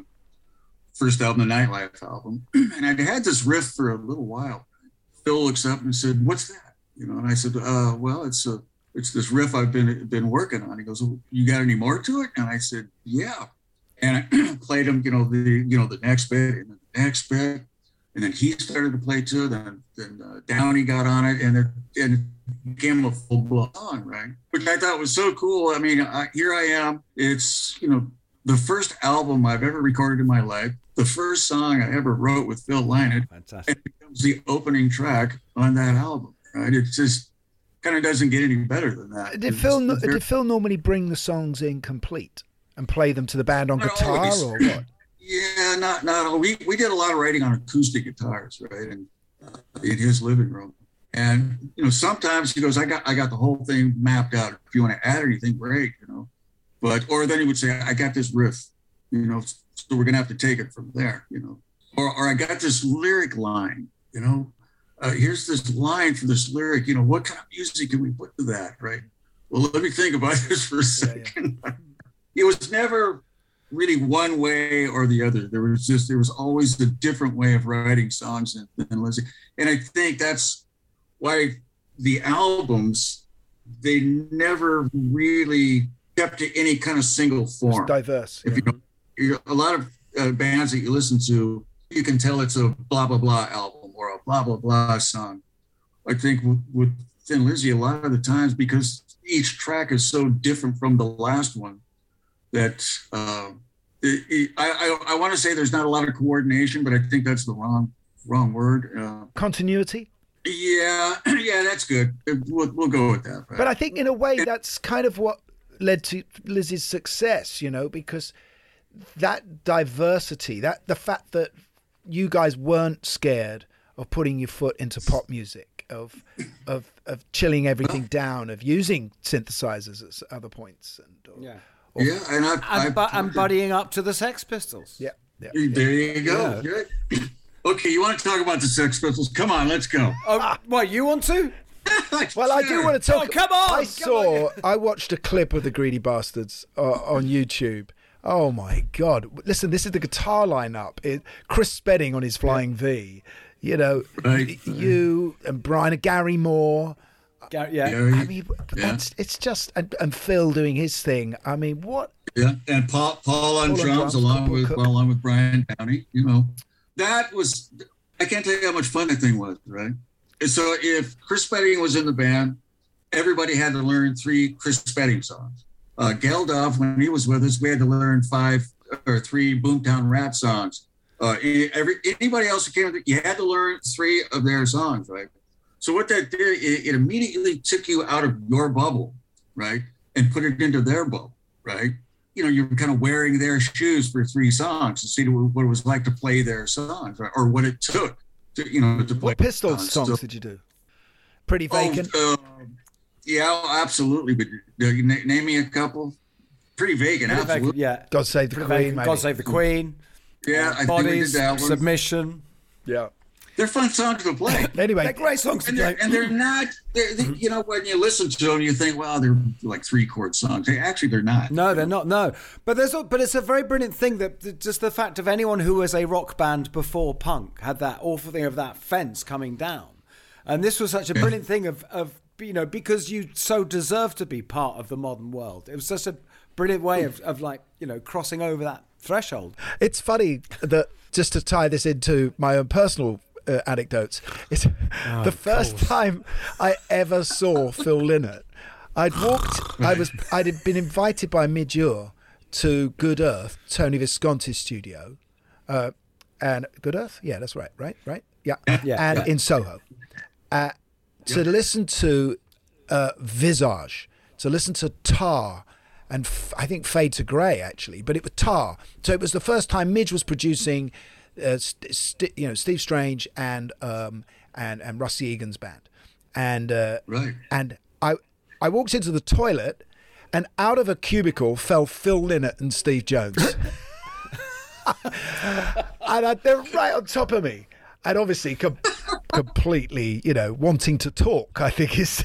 first album, the Nightlife album, and I'd had this riff for a little while. Phil looks up and said, "What's that?" You know, and I said, uh, "Well, it's a, it's this riff I've been been working on." He goes, well, "You got any more to it?" And I said, "Yeah." And I played him, you know, the you know the next bit and the next bit, and then he started to play too. Then then uh, Downey got on it, and it, and it became a full blown song, right? Which I thought was so cool. I mean, I, here I am. It's you know the first album I've ever recorded in my life. The first song I ever wrote with Phil Lynott. Fantastic. And it becomes the opening track on that album, right? It just kind of doesn't get any better than that. Did It's Phil just very- did Phil normally bring the songs in complete and play them to the band on Not guitar always. or what? Yeah, not not all. We we did a lot of writing on acoustic guitars, right? And uh, in his living room. And you know, sometimes he goes, I got I got the whole thing mapped out. If you want to add anything, great, you know. But or then he would say, I got this riff, you know, so we're gonna have to take it from there, you know. Or or I got this lyric line, you know. Uh, here's this line for this lyric, you know, what kind of music can we put to that, right? Well, let me think about this for a second. Yeah, yeah. It was never really one way or the other. There was just there was always a different way of writing songs than, than Lizzy. And I think that's why the albums, they never really kept to any kind of single form. It's diverse. If Yeah. you know, you- a lot of uh, bands that you listen to, you can tell it's a blah, blah, blah album or a blah, blah, blah song. I think with, with Thin Lizzy, a lot of the times, because each track is so different from the last one, that uh, it, it, I, I, I want to say there's not a lot of coordination, but I think that's the wrong wrong word. Uh, Continuity? yeah, yeah, that's good. We'll, we'll go with that. Right? But I think in a way that's kind of what led to Lizzy's success, you know, because that diversity, that the fact that you guys weren't scared of putting your foot into pop music, of of of chilling everything down, of using synthesizers at other points, and or, Yeah. or- yeah, and I, And, I, bu- and buddying up to the Sex Pistols. yeah, yeah. there you go. Yeah. Good. Okay, you want to talk about the Sex Pistols? Come on, let's go. Oh, what, you want to? Well, I do want to talk. Oh, come on, I come saw. on. I watched a clip of the Greedy Bastards uh, on YouTube. Oh my God! Listen, this is the guitar lineup. It, Chris Spedding on his Flying V. You know, Right. you and Brian and Gary Moore. Gar- yeah. Gary, I mean, yeah. that's it's just and, and Phil doing his thing. I mean, what? Yeah, and Paul, Paul on Paul on drums, drums, along Cooper with Cook. well, along with Brian Downey. You know, that was I can't tell you how much fun that thing was. Right. And so if Chris Spedding was in the band, everybody had to learn three Chris Spedding songs. Uh, Geldof, when he was with us, we had to learn five or three Boomtown Rat songs. Uh, every anybody else who came, with it, you had to learn three of their songs, right? So what that did, it, it immediately took you out of your bubble, right, and put it into their bubble, right? You know, you're kind of wearing their shoes for three songs to see what it was like to play their songs, right? Or what it took to, you know, to play. What Pistols songs So- did you do? Pretty Vacant. Oh, uh, yeah, absolutely. But uh, you na- name me a couple. Pretty Vacant, Pretty absolutely. Vacant, yeah. God Save the Pretty Queen. Vacant, maybe. God Save the Queen. Yeah, I think we Bodies, did that one. Submission. Yeah. They're fun songs to play. Anyway, They're great songs to And play. they're, and they're not, they're, they, you know, when you listen to them, you think, well, they're like three chord songs. They, actually, they're not. No, they're not. No, but there's, a- but it's a very brilliant thing that that just the fact of anyone who was a rock band before punk had that awful thing of that fence coming down, and this was such a brilliant thing of of you know because you so deserve to be part of the modern world. It was such a brilliant way of of like you know crossing over that threshold. It's funny that just to tie this into my own personal uh, anecdotes, it's the first time I ever saw Phil Lynott. I'd walked. I was. I'd been invited by Midure to Good Earth, Tony Visconti's studio, uh, and Good Earth. Yeah, that's right. Right. Right. Yeah. Yeah, and yeah. in Soho, uh, to listen to uh, Visage, to listen to Tar. And f- I think Fade to Grey, actually, but it was Tar. So it was the first time Midge was producing uh, st- st- you know, Steve Strange and um, and and Rusty Egan's band, and uh, right. and I I walked into the toilet, and out of a cubicle fell Phil Lynott and Steve Jones, and I, they're right on top of me. And obviously, com- completely, you know, wanting to talk, I think is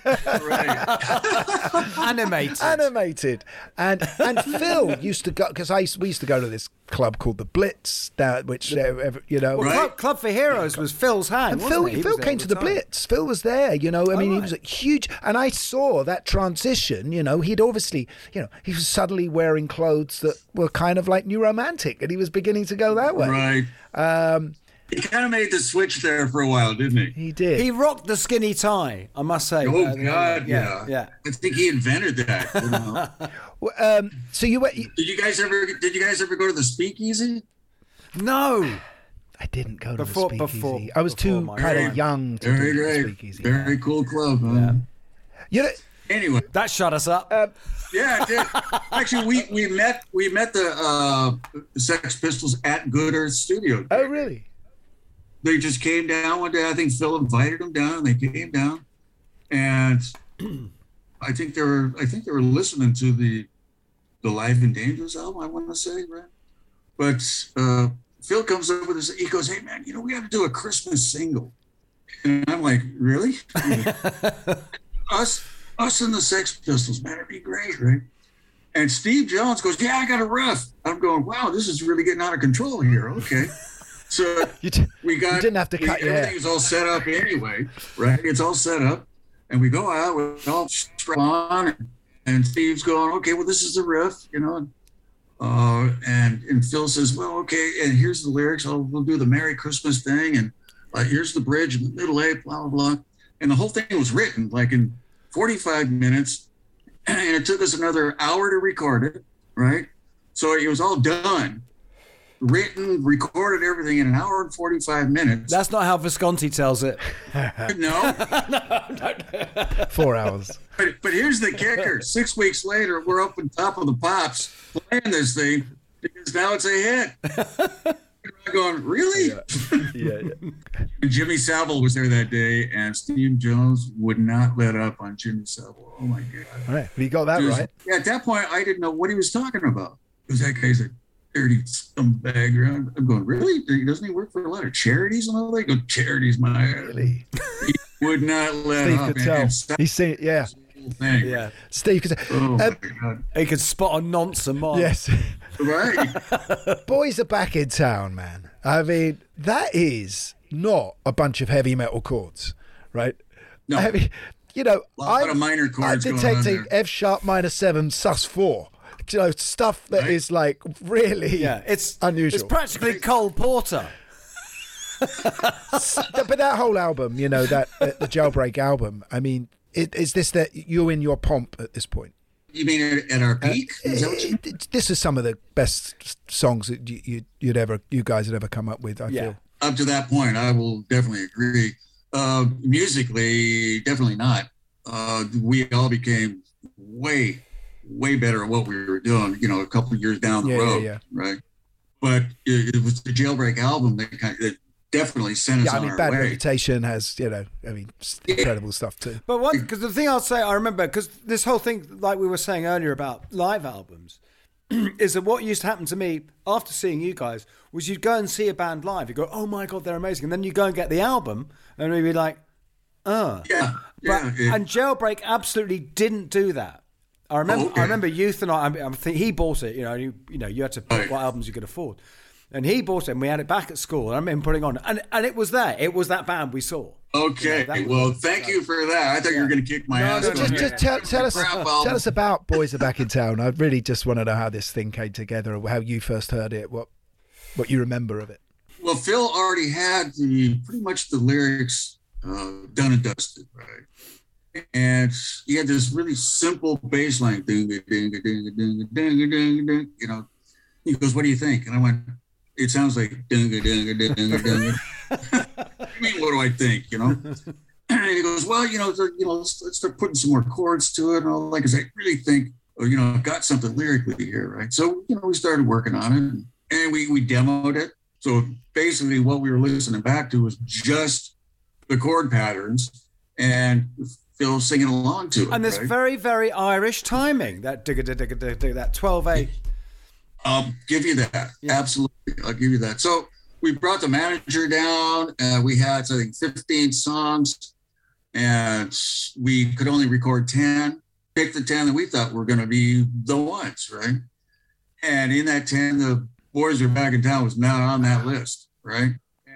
animated, animated, and and Phil used to go because I used, we used to go to this club called the Blitz, uh, which uh, you know, well, right? Club, Club for Heroes was Phil's hang. And wasn't Phil, he? He Phil was came to the time. Blitz. Phil was there, you know. I mean, oh, he right. was a huge, and I saw that transition. You know, he'd obviously, you know, he was suddenly wearing clothes that were kind of like new romantic, and he was beginning to go that way. Right. Um, He kind of made the switch there for a while, didn't he? He did. He rocked the skinny tie, I must say. Oh, Uh, God, yeah. yeah. I think he invented that. You know? Well, um, so you went. Did you guys ever? Did you guys ever go to the Speakeasy? No, I didn't go to before, the Speakeasy. Before, I was before too my kind time. of young to Very do the great. Speakeasy. Very cool club. Man. You know, anyway, that shut us up. Um, yeah, it did. Actually, we we met we met the uh, Sex Pistols at Good Earth Studio. Oh, really? They just came down one day. I think Phil invited them down. They came down, and I think they were. I think they were listening to the, the Live and Dangerous album. I want to say, right? But uh, Phil comes up with this. He goes, "Hey, man, you know we got to do a Christmas single," and I'm like, "Really? us, us and the Sex Pistols, man, it'd be great, right?" And Steve Jones goes, "Yeah, I got a riff." I'm going, "Wow, this is really getting out of control here." Okay. So you d- we got. You didn't have to we, cut your hair. Everything's all set up anyway, right? It's all set up, and we go out with all strap on, and, and Steve's going, "Okay, well, this is the riff, you know." Uh, and and Phil says, "Well, okay, and here's the lyrics. I'll, we'll do the Merry Christmas thing, and uh, here's the bridge in the middle eight, blah blah blah." And the whole thing was written like in forty-five minutes, and it took us another hour to record it, right? So it was all done. Written, recorded everything in an hour and forty-five minutes. That's not how Visconti tells it. No. Four hours. But, but here's the kicker. Six weeks later, we're up on top of the Pops playing this thing because now it's a hit. I'm going, really? Yeah. yeah, yeah. Jimmy Savile was there that day, and Steve Jones would not let up on Jimmy Savile. Oh, my God. All right. You got that Just, right. Yeah, at that point, I didn't know what he was talking about. Because that guy's a dirty scumbag. I'm going, really? Doesn't he work for a lot of charities and all that? Go, charities, my really? He would not let Steve up. could and, tell. and He's seen, yeah. Thing. Yeah. Steve could Oh, um, my God. He could spot a nonce a mile. Yes. Right. Boys are back in town, man. I mean, that is not a bunch of heavy metal chords, right? No. I mean, you know, A lot I'm, of minor I'm chords going on detecting there. F sharp minor seven sus four. You know, stuff that Right. is like really Yeah, it's unusual. It's practically Cole Porter. But that whole album, you know, that uh, the Jailbreak album. I mean, it, is this that you're in your pomp at this point? You mean at, at our peak? Uh, Is that what you mean? it- this is some of the best songs that you, you, you'd ever, you guys had ever come up with. I Yeah. feel. Up to that point, I will definitely agree. Uh, musically, definitely not. Uh, we all became way, way better at what we were doing, you know, a couple of years down the Yeah, yeah, road, yeah. right? But it, it was the Jailbreak album that kind of that definitely sent us Yeah, I on mean, our Bad way. Reputation has, you know, I mean, s- incredible stuff too. But what? Because the thing I'll say, I remember, because this whole thing, like we were saying earlier about live albums, is that what used to happen to me after seeing you guys was you'd go and see a band live. You go, oh my God, they're amazing. And then you go and get the album and we'd be like, oh. Yeah, But, yeah, yeah. And Jailbreak absolutely didn't do that. I remember, Oh, okay. I remember Youth and I, I, I think he bought it, you know, you, you know, you had to pick Right. what albums you could afford. And he bought it and we had it back at school. And I remember him putting on, and, and it was there. It was that band we saw. Okay, Yeah, that was- well, thank you for that. I thought you were going to kick my No, ass. no, on Just, that. just tell, tell us, Crap album. tell us about Boys Are Back in Town. I really just want to know how this thing came together, or how you first heard it, what, what you remember of it. Well, Phil already had the pretty much the lyrics uh, done and dusted, right? And he had this really simple bass line, ding, ding, ding, ding, ding, ding, ding, ding. You know, he goes, "What do you think?" And I went, "It sounds like ding, ding, ding, ding, ding." I mean, what do I think? You know? And he goes, "Well, you know, the, you know, let's, let's start putting some more chords to it and all that, because I really think, oh, you know, I've got something lyrically here, right?" So, you know, we started working on it, and we we demoed it. So basically what we were listening back to was just the chord patterns and Phil singing along to it. And there's right? very, very Irish timing, that digga digga digga digga, that twelve eight. I'll give you that. Yeah. Absolutely. I'll give you that. So we brought the manager down. Uh, we had, I think, fifteen songs, and we could only record ten. Pick the ten that we thought were going to be the ones, right? And in that ten, the Boys Are Back in Town was not on that list, right?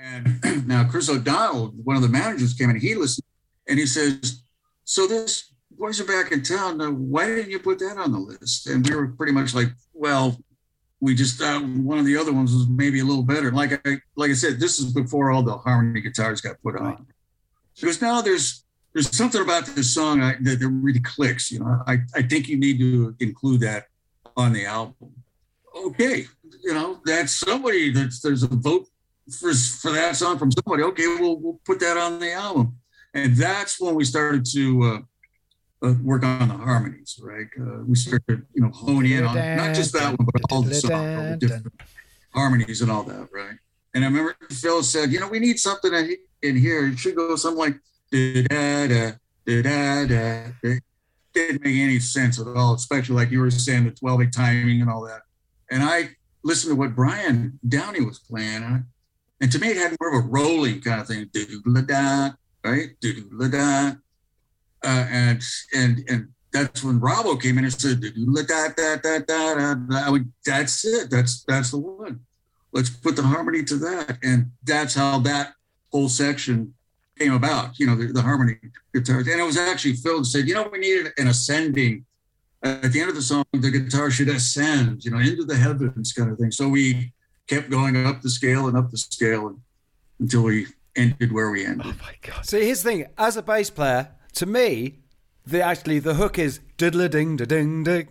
And now Chris O'Donnell, one of the managers, came in, he listened, and he says, so this Boys Are Back in Town, now why didn't you put that on the list? And we were pretty much like, well, we just thought one of the other ones was maybe a little better. Like I like I said, this is before all the harmony guitars got put on. Because now there's there's something about this song I, that, that really clicks. You know, I, I think you need to include that on the album. Okay, you know, that's somebody that's there's a vote for for that song from somebody. Okay, we'll we'll put that on the album, and that's when we started to. Uh, Uh, work on the harmonies, right? Uh, we started, you know, hone in on not just that one, but all the songs, all the different harmonies and all that, right? And I remember Phil said, you know, we need something in here. It should go something like da da da da da da. It didn't make any sense at all, especially like you were saying, the twelve eight timing and all that. And I listened to what Brian Downey was playing, and, and to me, it had more of a rolling kind of thing, do da da, right? Do da da. Uh, and and and that's when Robbo came in and said, da, da, da, da, da, da. I mean, that's it. That's that's the one. Let's put the harmony to that. And that's how that whole section came about, you know, the, the harmony guitars. And it was actually Phil that said, you know, we needed an ascending. Uh, at the end of the song, the guitar should ascend, you know, into the heavens kind of thing. So we kept going up the scale and up the scale and, until we ended where we ended. Oh, my God. See, here's the thing. As a bass player, to me, the actually the hook is diddle ding da ding ding.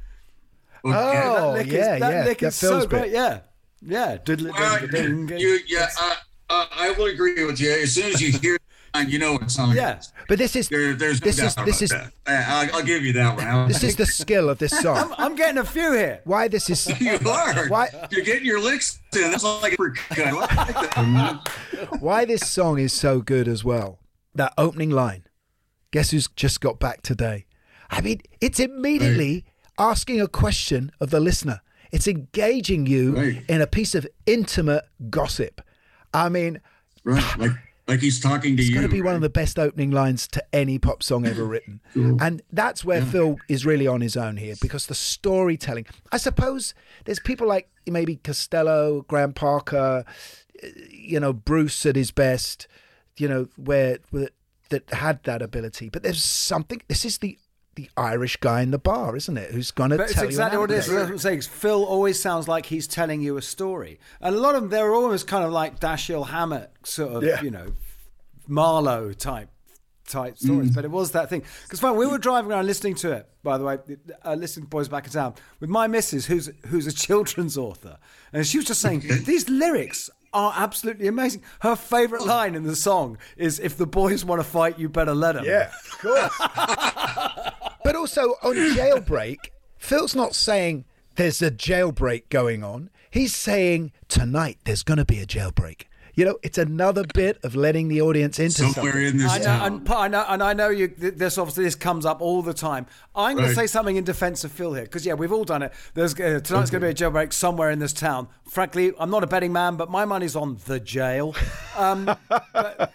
Oh, that lick yeah, is, that yeah. lick That is so bit. great. Yeah, yeah. Diddle Well, ding da ding ding. you, yeah, uh, uh, I will agree with you. As soon as you hear it, you know what song Yeah. it is. But this is There, there's no this doubt is about this is that. Uh, I'll, I'll give you that one. this is the skill of this song. I'm, I'm getting a few here. Why this is You are. Why- You're getting your licks in. That's like a cut. I like that. why this song is so good as well. That opening line. Guess who's just got back today? I mean, it's immediately asking a question of the listener. It's engaging you Right. in a piece of intimate gossip. I mean, Right. Like, like he's talking to it's you. going to be one of right? the best opening lines to any pop song ever written. And that's where Phil is really on his own here, because the storytelling. I suppose there's people like maybe Costello, Graham Parker, you know, Bruce at his best, you know, where, where that had that ability. But there's something, this is the the Irish guy in the bar, isn't it? Who's going to tell But it's you exactly an what it is. anecdote. That's what I'm saying. Phil always sounds like he's telling you a story. And a lot of them, they're almost kind of like Dashiell Hammett, sort of, Yeah. you know, Marlowe type type stories. Mm. But it was that thing. Because we were driving around listening to it, by the way, uh, listening to Boys Back in Town, with my missus, who's who's a children's author. And she was just saying, these lyrics are absolutely amazing. Her favourite line in the song is, if the boys want to fight, you better let them. Yeah, of course. But also on Jailbreak, Phil's not saying there's a jailbreak going on. He's saying tonight there's going to be a jailbreak. You know, it's another bit of letting the audience into Somewhere something. in this I know, town. and, I know, and I know you. This obviously this comes up all the time. I'm going Right. to say something in defence of Phil here, because yeah, we've all done it. There's uh, tonight's going to be a jailbreak somewhere in this town. Frankly, I'm not a betting man, but my money's on the jail. Um, but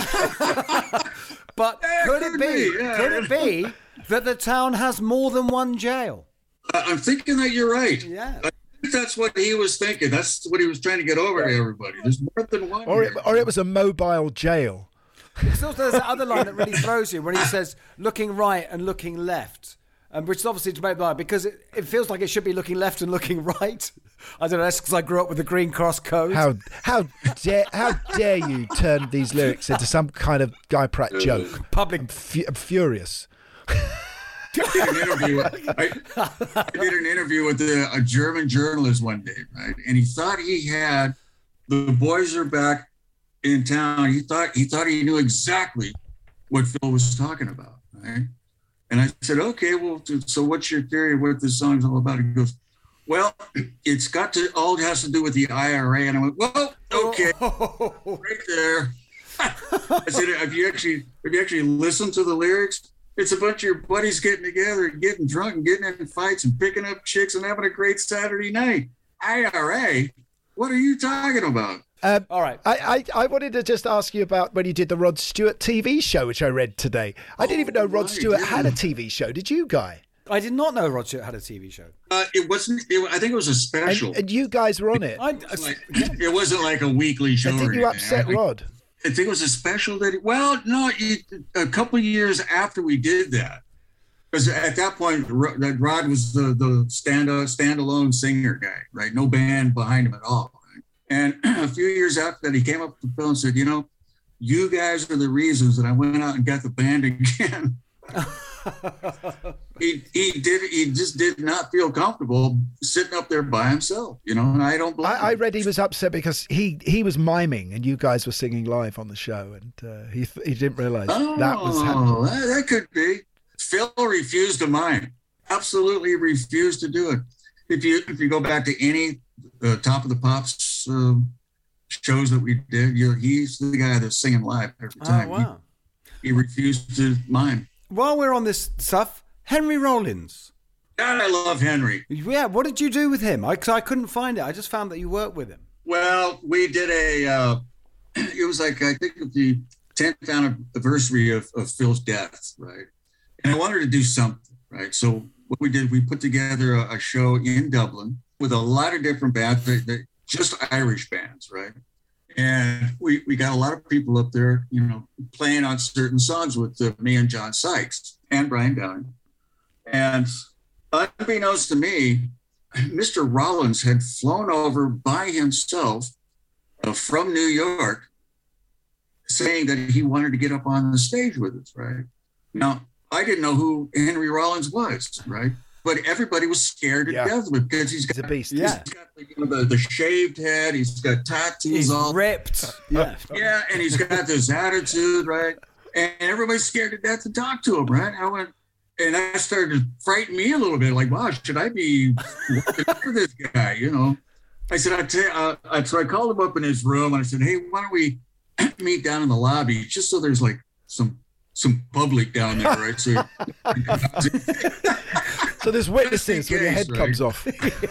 but could it be? yeah. Could it be that the town has more than one jail? I- I'm thinking that you're right. Yeah. I think that's what he was thinking. That's what he was trying to get over to everybody. There's more than one. Or here. it, or it was a mobile jail. Because also there's that other line that really throws you when he says looking right and looking left. Um, which is obviously to make blind, because it, it feels like it should be looking left and looking right. I don't know, that's because I grew up with the Green Cross Code. How how dare how dare you turn these lyrics into some kind of Guy Pratt joke? Public. I'm, fu- I'm furious. I did an interview. I, I did an interview with a, a German journalist one day, right? And he thought he had the boys are back in town. He thought he thought he knew exactly what Phil was talking about, right? And I said, okay, well, so what's your theory of what this song's all about? He goes, well, it's got to all has to do with the I R A. And I went, well, okay, right there. I said, have you actually have you actually listened to the lyrics? It's a bunch of your buddies getting together and getting drunk and getting in fights and picking up chicks and having a great Saturday night. I R A? What are you talking about? Um, All right. I, I, I wanted to just ask you about when you did the Rod Stewart T V show, which I read today. I didn't even know Rod right, Stewart yeah. had a T V show. Did you, Guy? I did not know Rod Stewart had a T V show. Uh, it wasn't. It, I think it was a special. And, and you guys were on it. I, It, like, it wasn't like a weekly show. I think or you anything. upset I, Rod. I think it was a special that. Well, no, it, a couple of years after we did that, because at that point, Rod Rod was the the stand standalone singer guy, right? No band behind him at all. Right? And a few years after that, he came up to Phil and said, "You know, you guys are the reasons that I went out and got the band again." he he did he just did not feel comfortable sitting up there by himself, you know, and I don't blame I, I him. read he was upset because he, he was miming and you guys were singing live on the show, and uh, he he didn't realise oh, that was happening. That, that could be. Phil refused to mime. Absolutely refused to do it. If you if you go back to any uh, Top of the Pops uh, shows that we did, you know, he's the guy that's singing live every time. Oh, wow. He, he refused to mime. While we're on this stuff, Henry Rollins. God, I love Henry. Yeah, what did you do with him? I, 'cause I couldn't find it. I just found that you worked with him. Well, we did a, uh, it was like, I think of the tenth anniversary of, of Phil's death, right? And I wanted to do something, right? So what we did, we put together a, a show in Dublin with a lot of different bands, they, they, just Irish bands, right? And we, we got a lot of people up there, you know, playing on certain songs with uh, me and John Sykes and Brian Downing. And unbeknownst to me, Mister Rollins had flown over by himself uh, from New York saying that he wanted to get up on the stage with us, right? Now, I didn't know who Henry Rollins was, right? But everybody was scared to Yeah. death of him because he's got, He's a beast. he's Yeah. got the, you know, the, the shaved head, he's got tattoos He's all ripped. Yeah. yeah, and he's got this attitude, right? And everybody's scared to death to talk to him, right? I went, and that started to frighten me a little bit. Like, wow, should I be working for this guy? You know? I said, I tell you, uh, I, so I called him up in his room and I said, hey, why don't we meet down in the lobby, just so there's like some some public down there, right? So, So there's witnesses when your case, head right? comes off.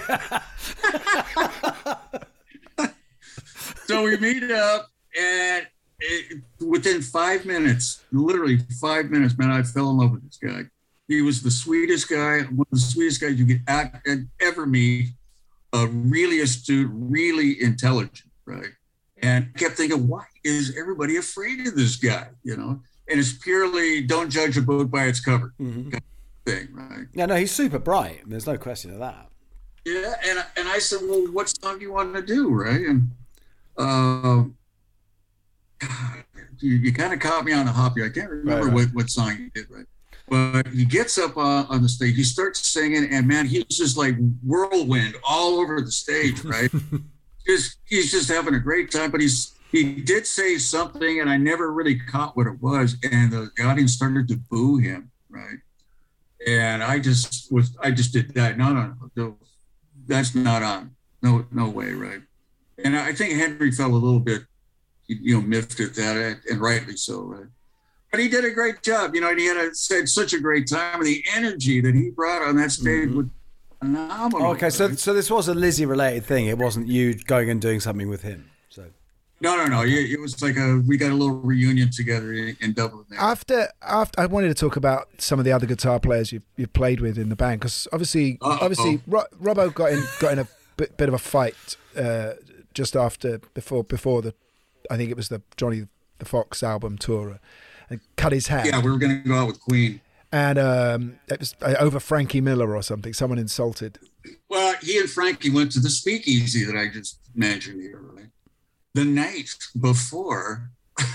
So we meet up, and it, within five minutes, literally five minutes, man, I fell in love with this guy. He was the sweetest guy, one of the sweetest guys you could act, ever meet. Uh, really astute, really intelligent, right? And I kept thinking, why is everybody afraid of this guy? You know, and it's purely don't judge a book by its cover Mm-hmm. kind of thing, right? Yeah, no, he's super bright. There's no question of that. Yeah, and and I said, well, what song do you want to do, right? And um, God, you, you kind of caught me on the hop here. I can't remember Right, right. what, what song you did, right? But he gets up uh, on the stage, he starts singing, and man, he's just like whirlwind all over the stage, right? just he's just having a great time. But he's he did say something, and I never really caught what it was, and the audience started to boo him, right? And I just was, I just did that. No, no, no, that's not on. No, no way, right? And I think Henry felt a little bit, you know, miffed at that, and rightly so, right? But he did a great job, you know, and he had, a, had such a great time, and the energy that he brought on that stage Mm-hmm. was phenomenal. Okay, so so this was a Lizzie related thing. It wasn't you going and doing something with him. So No, no, no. It, it was like a, we got a little reunion together in, in Dublin there. After, after, I wanted to talk about some of the other guitar players you've, you've played with in the band, because obviously, Uh-oh. obviously, Ro- Robbo got in got in a bit, bit of a fight uh, just after before before the, I think it was the Johnny the Fox album tour, and cut his hand. Yeah, we were going to go out with Queen. And um, it was uh, over Frankie Miller or something. Someone insulted. Well, he and Frankie went to the speakeasy that I just mentioned here, right? The night before,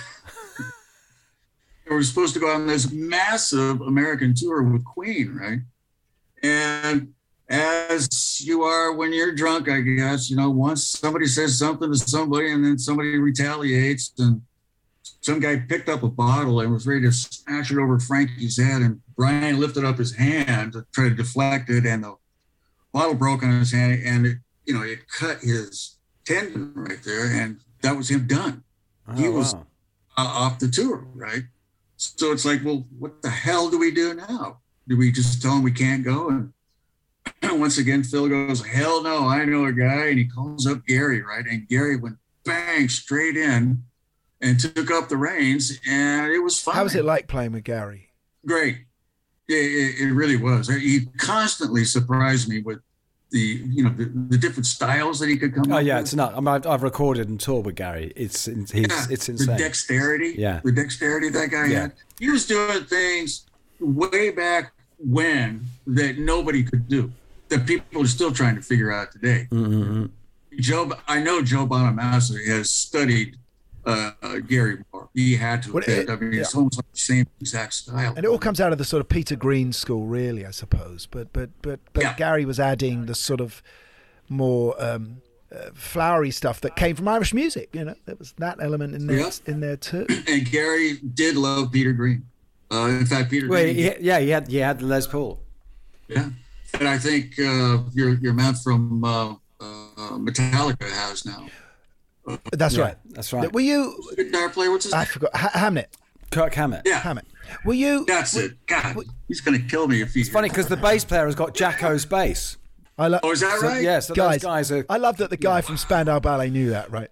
we were supposed to go on this massive American tour with Queen, right? And as you are when you're drunk, I guess, you know, once somebody says something to somebody and then somebody retaliates, and some guy picked up a bottle and was ready to smash it over Frankie's head, and Brian lifted up his hand to try to deflect it, and the bottle broke on his hand, and it, you know, it cut his tendon right there, and that was him done. Oh, he was wow. uh, off the tour, right? So it's like, well, what the hell do we do now? Do we just tell him we can't go? And once again, Phil goes, hell no, I know a guy. And he calls up Gary, right? And Gary went bang straight in and took up the reins, and it was fine. How was it like playing with Gary? Great. It, it, it really was. He constantly surprised me with the, you know, the, the different styles that he could come Oh up yeah, with. it's not. I mean, I've, I've recorded and toured with Gary. It's he's, Yeah, it's the insane. dexterity. Yeah. The dexterity that guy Yeah. had. He was doing things way back when that nobody could do, that people are still trying to figure out today. Mm-hmm. Joe, I know Joe Bonamassa has studied uh, uh, Gary Moore. He had to. Well, it- I mean, it's yeah. almost like the same exact style. And it all comes out of the sort of Peter Green school, really, I suppose. But but but but Yeah. Gary was adding the sort of more um, uh, flowery stuff that came from Irish music. You know, there was that element in there Yeah. in there too. And Gary did love Peter Green. Uh, in fact, Peter Well, Green. he, yeah, he had he had the Les Paul. Yeah, and I think uh, your your man from uh, uh, Metallica has now. Uh, That's Yeah, right. that's right. Were you? guitar player, what's his I name? forgot. Ha- Hammett. Kirk Hammett. Yeah, Hammett. Were you? that's it. God, he's gonna kill me if he. It's funny because the bass player has got Jacko's bass. I love. Oh, is that So, right? yeah, so guys, those guys are. I love that the guy from Spandau Ballet knew that, right?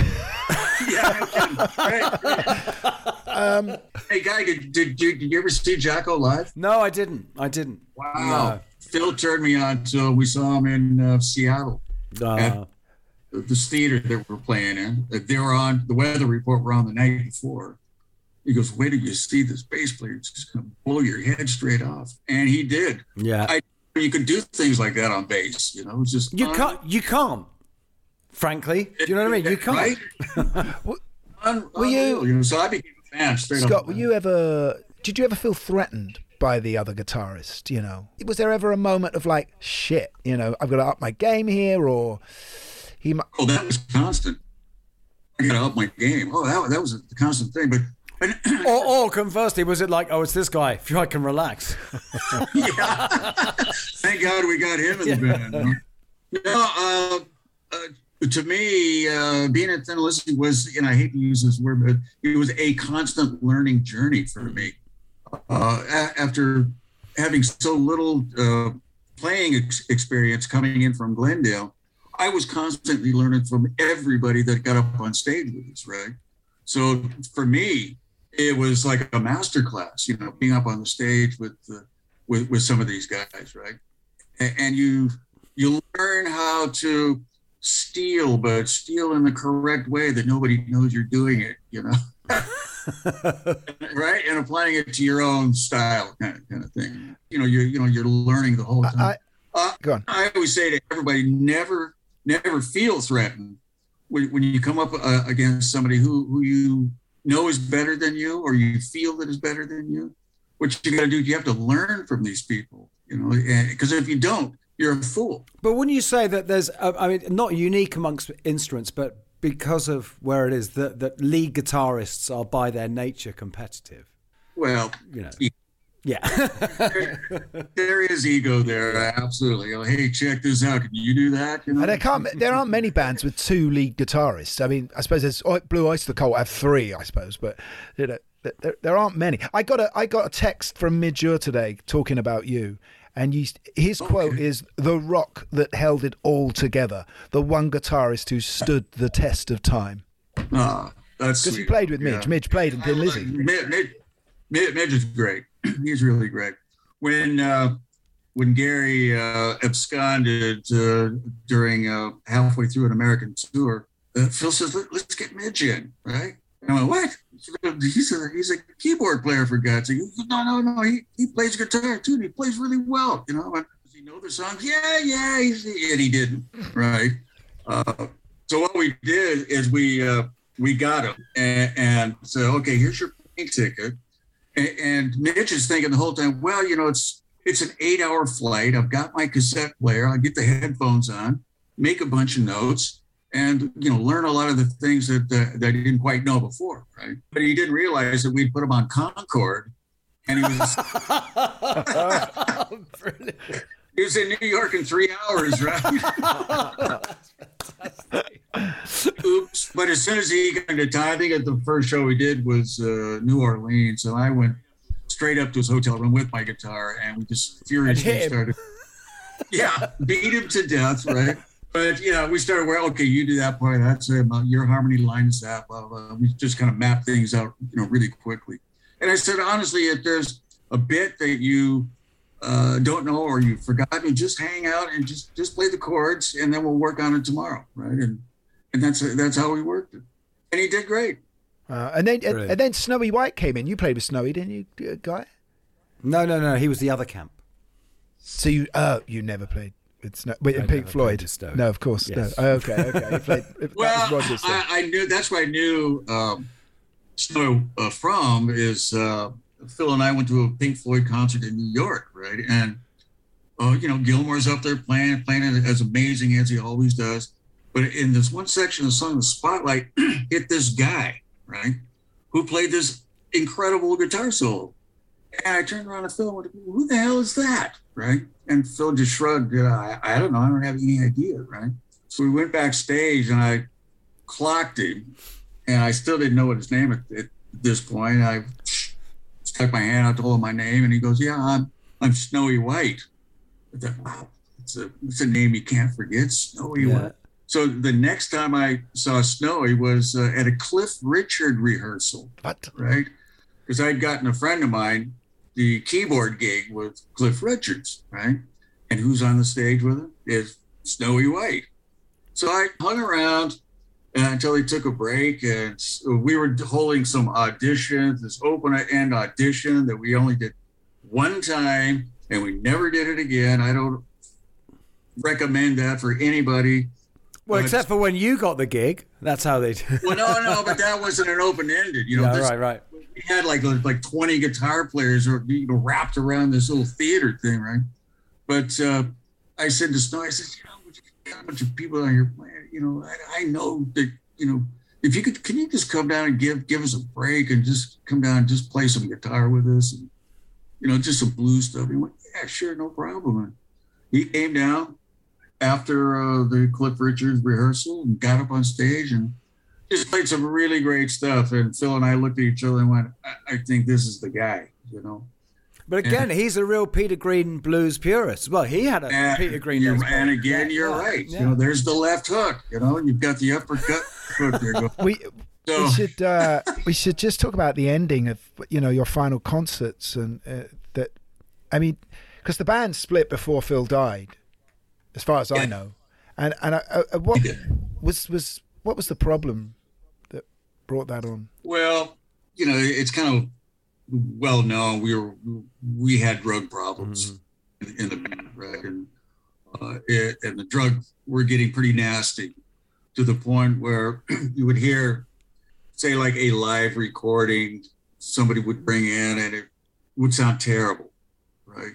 Yeah. Right, right. Um, Hey, guy, did, did, did, did you ever see Jacko live? No, I didn't. I didn't. Wow. Phil turned me on to, we saw him in uh, Seattle. No. At Uh, this theater that we're playing in. They were on, the weather report were on the night before. He goes, wait till you see this bass player. It's just going to blow your head straight off. And he did. yeah. I, you could do things like that on bass, you know, it's just. you un- can't. You can't. Frankly, do you know what I mean? You can't. Right? Un- Were you- unreal, you know, so I became a fan straight Scott, up. were you ever? Did you ever feel threatened by the other guitarist? You know, was there ever a moment of like, shit, you know, I've got to up my game here, or he? mu- Oh, that was constant. I got to up my game. Oh, that, that was a constant thing. But, but Or, or conversely, was it like, oh, it's this guy? If I can relax. yeah. Thank God we got him in the band. You know, uh, uh, to me, uh, being at Thin Lizzy was, and I hate to use this word, but it was a constant learning journey for me. Uh, a- after having so little uh, playing ex- experience coming in from Glendale, I was constantly learning from everybody that got up on stage with us, right? So for me, it was like a master class, you know, being up on the stage with uh, with, with some of these guys, right? And, and you you learn how to steal, but steal in the correct way that nobody knows you're doing it, you know? Right? And applying it to your own style kind of, kind of thing. You know, you're, you know, you're learning the whole time. I, uh, go on. I always say to everybody, never, never feel threatened when, when you come up uh, against somebody who, who you know is better than you, or you feel that is better than you. What you got to do, you have to learn from these people, you know, because if you don't, you're a fool. But wouldn't you say that there's, uh, I mean, not unique amongst instruments, but because of where it is, that, that lead guitarists are by their nature competitive? Well, You know. e- Yeah. there, there is ego there, absolutely. Oh, hey, check this out. Can you do that? You know? And there can't. There aren't many bands with two lead guitarists. I mean, I suppose there's oh, Blue Oyster Cult have three, I suppose, but you know, there, there aren't many. I got a I got a text from Midge today talking about you, and you, his Okay. quote is the rock that held it all together, the one guitarist who stood the test of time. Ah, that's Because he sweet. played with Midge. Yeah. Midge played in Thin Lizzy. Midge, Midge, Midge, Midge is great. He's really great. When uh, when Gary uh, absconded uh, during uh, halfway through an American tour, uh, Phil says, Let, "Let's get Midge in, right?" And I went, "What? He's a he's a keyboard player, for God's sake." He goes, No, no, no. He he plays guitar too. And he plays really well. You know, and does he know the songs? Yeah, yeah. He's, and he didn't, right? Uh, so what we did is we uh, we got him and, and said, "Okay, here's your plane ticket." And Mitch is thinking the whole time, well, you know, it's it's an eight-hour flight. I've got my cassette player. I get the headphones on, make a bunch of notes, and you know, learn a lot of the things that uh, that I didn't quite know before, right? But he didn't realize that we'd put him on Concord, and he was He was in New York in three hours, right? Oops. But as soon as he got into town, I think the first show we did was uh, New Orleans. So I went straight up to his hotel room with my guitar, and we just furiously started. Yeah, beat him to death, right? But, you know, we started where, okay, you do that part, that's it, your harmony line is that, blah, blah. We just kind of mapped things out, you know, really quickly. And I said, honestly, if there's a bit that you uh, don't know or you've forgotten, just hang out and just, just play the chords, and then we'll work on it tomorrow, right? And and that's that's how we worked it. And he did great. Uh, and then and, and then Snowy White came in. You played with Snowy, didn't you, Guy? No, no, no. He was the other camp. So you uh, you never played with Snow with I Pink Floyd? No, of course. Yes. No. Oh, okay, okay. You played, well, that was Roger's I, I knew that's where I knew um, Snow uh, from is uh, Phil and I went to a Pink Floyd concert in New York, right? And uh, you know, Gilmore's up there playing, playing as amazing as he always does. But in this one section of the song, the spotlight hit this guy, right, who played this incredible guitar solo. And I turned around to Phil and went, who the hell is that, right? And Phil just shrugged. You know, I, I don't know. I don't have any idea, right? So we went backstage, and I clocked him, and I still didn't know what his name at, at this point. I stuck my hand out, told him my name, and he goes, yeah, I'm I'm Snowy White. I thought, wow, it's a, it's a name you can't forget, Snowy Yeah. White. So the next time I saw Snowy was uh, at a Cliff Richard rehearsal. What? Right? Because I'd gotten a friend of mine the keyboard gig with Cliff Richards, right? And who's on the stage with him is Snowy White. So I hung around until he took a break, and we were holding some auditions, this open-end audition that we only did one time, and we never did it again. I don't recommend that for anybody. Well, But- except for when you got the gig. That's how they do. Well, no, no, but that wasn't an open-ended. You know, Yeah, this- right, right. we had like like twenty guitar players, or you know, wrapped around this little theater thing, right? But uh, I said to Snow, I said, you know, you got a bunch of people on your planet. You know, I, I know that, you know, if you could, can you just come down and give give us a break and just come down and just play some guitar with us, and you know, just some blues stuff. He went, yeah, sure, no problem. And he came down after uh, the Cliff Richards rehearsal and got up on stage and just played some really great stuff. And Phil and I looked at each other and went, I, I think this is the guy, you know. But again, he's a real Peter Green blues purist. Well, he had a And, Peter Green. you're- Les Paul. and again, Yeah, you're yeah, right. yeah. You know, there's the left hook, you know, and you've got the uppercut hook there. Go. We So- we should uh, we should just talk about the ending of, you know, your final concerts, and uh, that, I mean, because the band split before Phil died, as far as I know, and and uh, uh, what was was what was the problem that brought that on? Well, you know, it's kind of well known. We were we had drug problems in, in the band, right? And uh, it, and the drugs were getting pretty nasty to the point where you would hear, say, like a live recording, somebody would bring in, and it would sound terrible, right?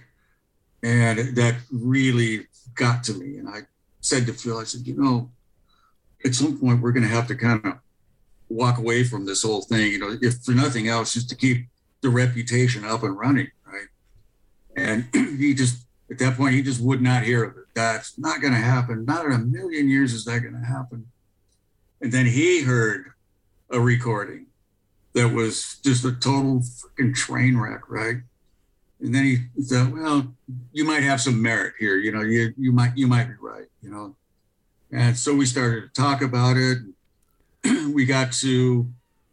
And that really got to me. And I said to Phil, I said, you know, at some point we're going to have to kind of walk away from this whole thing, you know, if for nothing else, just to keep the reputation up and running, right? And he just, at that point, he just would not hear of it. That's not going to happen. Not in a million years is that going to happen. And then he heard a recording that was just a total freaking train wreck, right? And then he thought, well, you might have some merit here, you know, you you might you might be right, you know. And so we started to talk about it. We got to,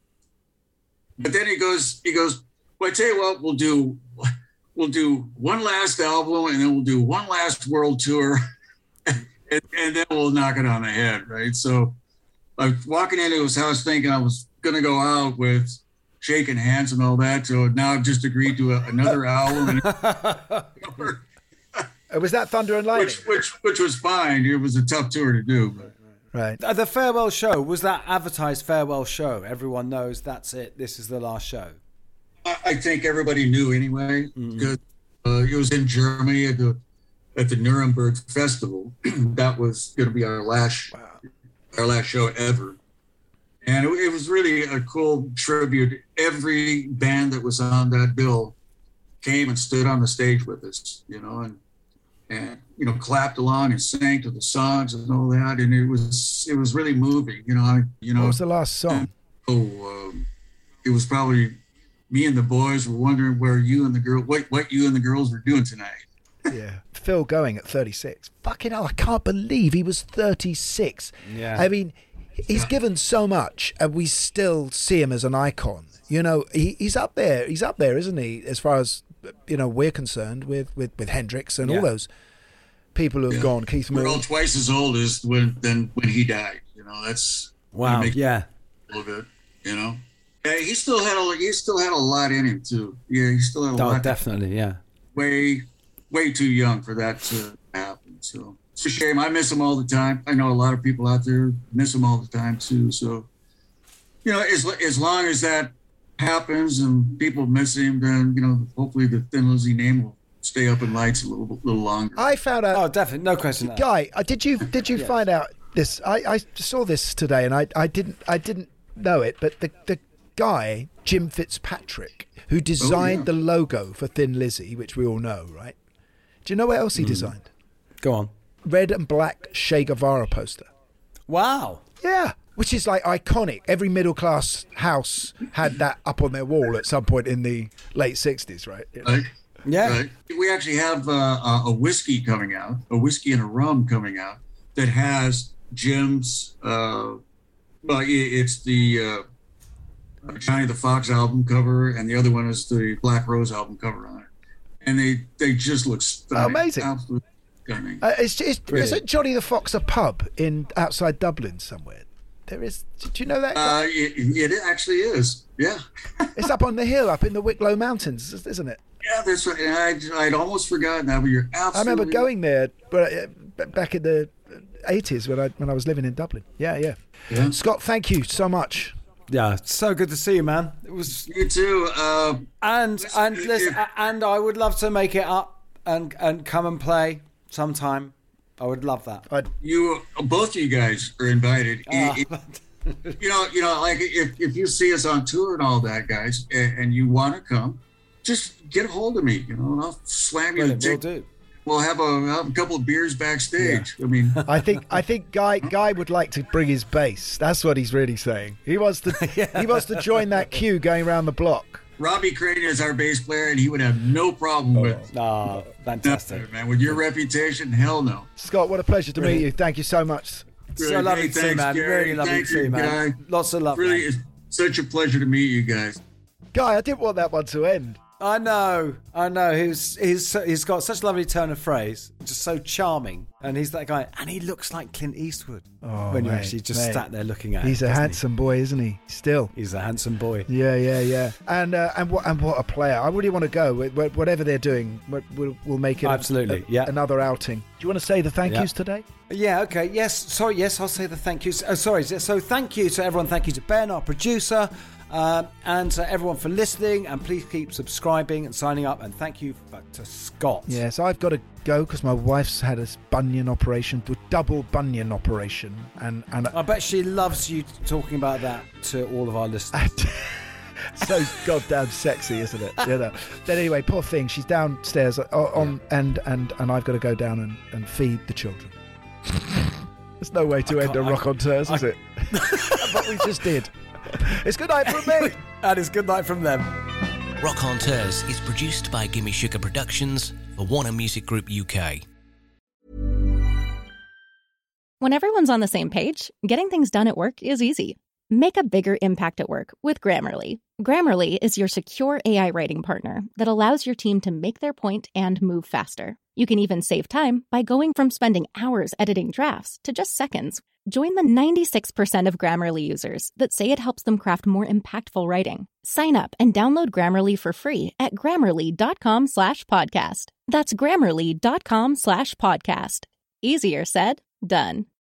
but then he goes, he goes, well, I tell you what, we'll do, we'll do one last album, and then we'll do one last world tour, and, and then we'll knock it on the head, right? So I was walking into his house thinking I was going to go out with shaking hands and all that. So now I've just agreed to a, another album. And Was that Thunder and Lightning? which, which, which was fine. It was a tough tour to do, but. Right. Uh, The farewell show, was that advertised farewell show? Everyone knows that's it. This is the last show. I I think everybody knew anyway, because uh, it was in Germany at the at the Nuremberg Festival. That was going to be our last our last show ever, and it, it was really a cool tribute. Every band that was on that bill came and stood on the stage with us, you know, and and you know, clapped along and sang to the songs and all that, and it was it was really moving. You know, I, you know. What was the last song? Oh, um, it was probably Me and the Boys Were Wondering Where You and the Girl, what what you and the girls were doing tonight. Yeah, Phil going at thirty-six. Fucking hell, I can't believe he was thirty-six. Yeah, I mean, he's given so much, and we still see him as an icon. You know, he, he's up there. He's up there, isn't he? As far as, you know, we're concerned, with with, with Hendrix and yeah. all those people who've Yeah. gone. Keith We're Moon. all twice as old as when than when he died. You know, that's wow. make Yeah, a little bit. You know, yeah, he still had a he still had a lot in him too. Yeah, he still had a oh, lot. definitely. Yeah, Way way too young for that to happen. So it's a shame. I miss him all the time. I know a lot of people out there miss him all the time too. So, you know, as as long as that happens and people miss him, then, you know, hopefully the Thin Lizzy name will stay up in lights a little little longer. I found out. oh, definitely, no question. Guy, uh, did you did you Yes. find out this? I, I saw this today, and I, I didn't I didn't know it, but the the guy Jim Fitzpatrick, who designed yeah. the logo for Thin Lizzy, which we all know, right? Do you know what else he designed? Go on. Red and black Che Guevara poster. Wow. Yeah, which is like iconic. Every middle class house had that up on their wall at some point in the late sixties, right? You know? Right? Yeah. Right. We actually have uh, a a whiskey coming out, a whiskey and a rum coming out that has Jim's. Uh, well, it, it's the uh, Johnny the Fox album cover, and the other one is the Black Rose album cover on it. And they they just look stunning. Amazing. Absolutely stunning. Uh, it's, it's, isn't Johnny the Fox a pub in outside Dublin somewhere? There is. Do you know that? Uh, it, it actually is. Yeah. It's up on the hill, up in the Wicklow Mountains, isn't it? Yeah, that's right. And I'd, I'd almost forgotten that, but you're absolutely. I remember going there, but uh, back in the eighties when I when I was living in Dublin. Yeah, yeah. Yeah. Scott, thank you so much. Yeah, so good to see you, man. It was. You too. Uh, And and if- listen, and I would love to make it up and and come and play sometime. I would love that. I'd, you, both of you guys are invited. Ah. It- it- you know, you know, like if, if you see us on tour and all that, guys, and, and you want to come, just get a hold of me. You know, and I'll slam you. Brilliant, the we'll dick. do. We'll have a, have a couple of beers backstage. I mean, I think I think Guy Guy would like to bring his bass. That's what he's really saying. He wants to he wants to join that queue going around the block. Robbie Crane is our bass player, and he would have no problem with. Oh, fantastic. Man, with your reputation, hell no. Scott, what a pleasure to meet you. Thank you so much. So Really, lovely hey, to see you, thanks, man. Gary. Really lovely Thank to see you, man. Guy. Lots of love. Really, man. it's such a pleasure to meet you guys. Guy, I didn't want that one to end. I know, I know. He's he's so- he's got such a lovely turn of phrase, just so charming, and he's that guy, and he looks like Clint Eastwood Oh, when you mate, actually just mate. sat there looking at him. He's a doesn't he? handsome boy, isn't he? Still. He's a handsome boy. Yeah, yeah, yeah. And uh, and what and what a player! I really want to go. Wh- wh- Whatever they're doing, we'll, we'll, we'll make it a- Absolutely, a- yeah. another outing. Do you want to say the thank Yeah. yous today? Yeah, okay. Yes, sorry, yes, I'll say the thank yous. Oh, sorry, so thank you to everyone. Thank you to Ben, our producer, um, and to everyone for listening. And please keep subscribing and signing up. And thank you for, to Scott. Yes, I've got to go because my wife's had a bunion operation, a double bunion operation, and and I bet she loves you talking about that to all of our listeners. so goddamn sexy, isn't it? You know. But anyway, poor thing. She's downstairs on, and and and I've got to go down and, and feed the children. There's no way to I end a can't- rock on tours, is I- it? But we just did. It's good night from me. And it's good night from them. Rock on Tours is produced by Gimme Sugar Productions for Warner Music Group U K. When everyone's on the same page, getting things done at work is easy. Make a bigger impact at work with Grammarly. Grammarly is your secure A I writing partner that allows your team to make their point and move faster. You can even save time by going from spending hours editing drafts to just seconds. Join the ninety-six percent of Grammarly users that say it helps them craft more impactful writing. Sign up and download Grammarly for free at grammarly.com slash podcast. That's grammarly.com slash podcast. Easier said, done.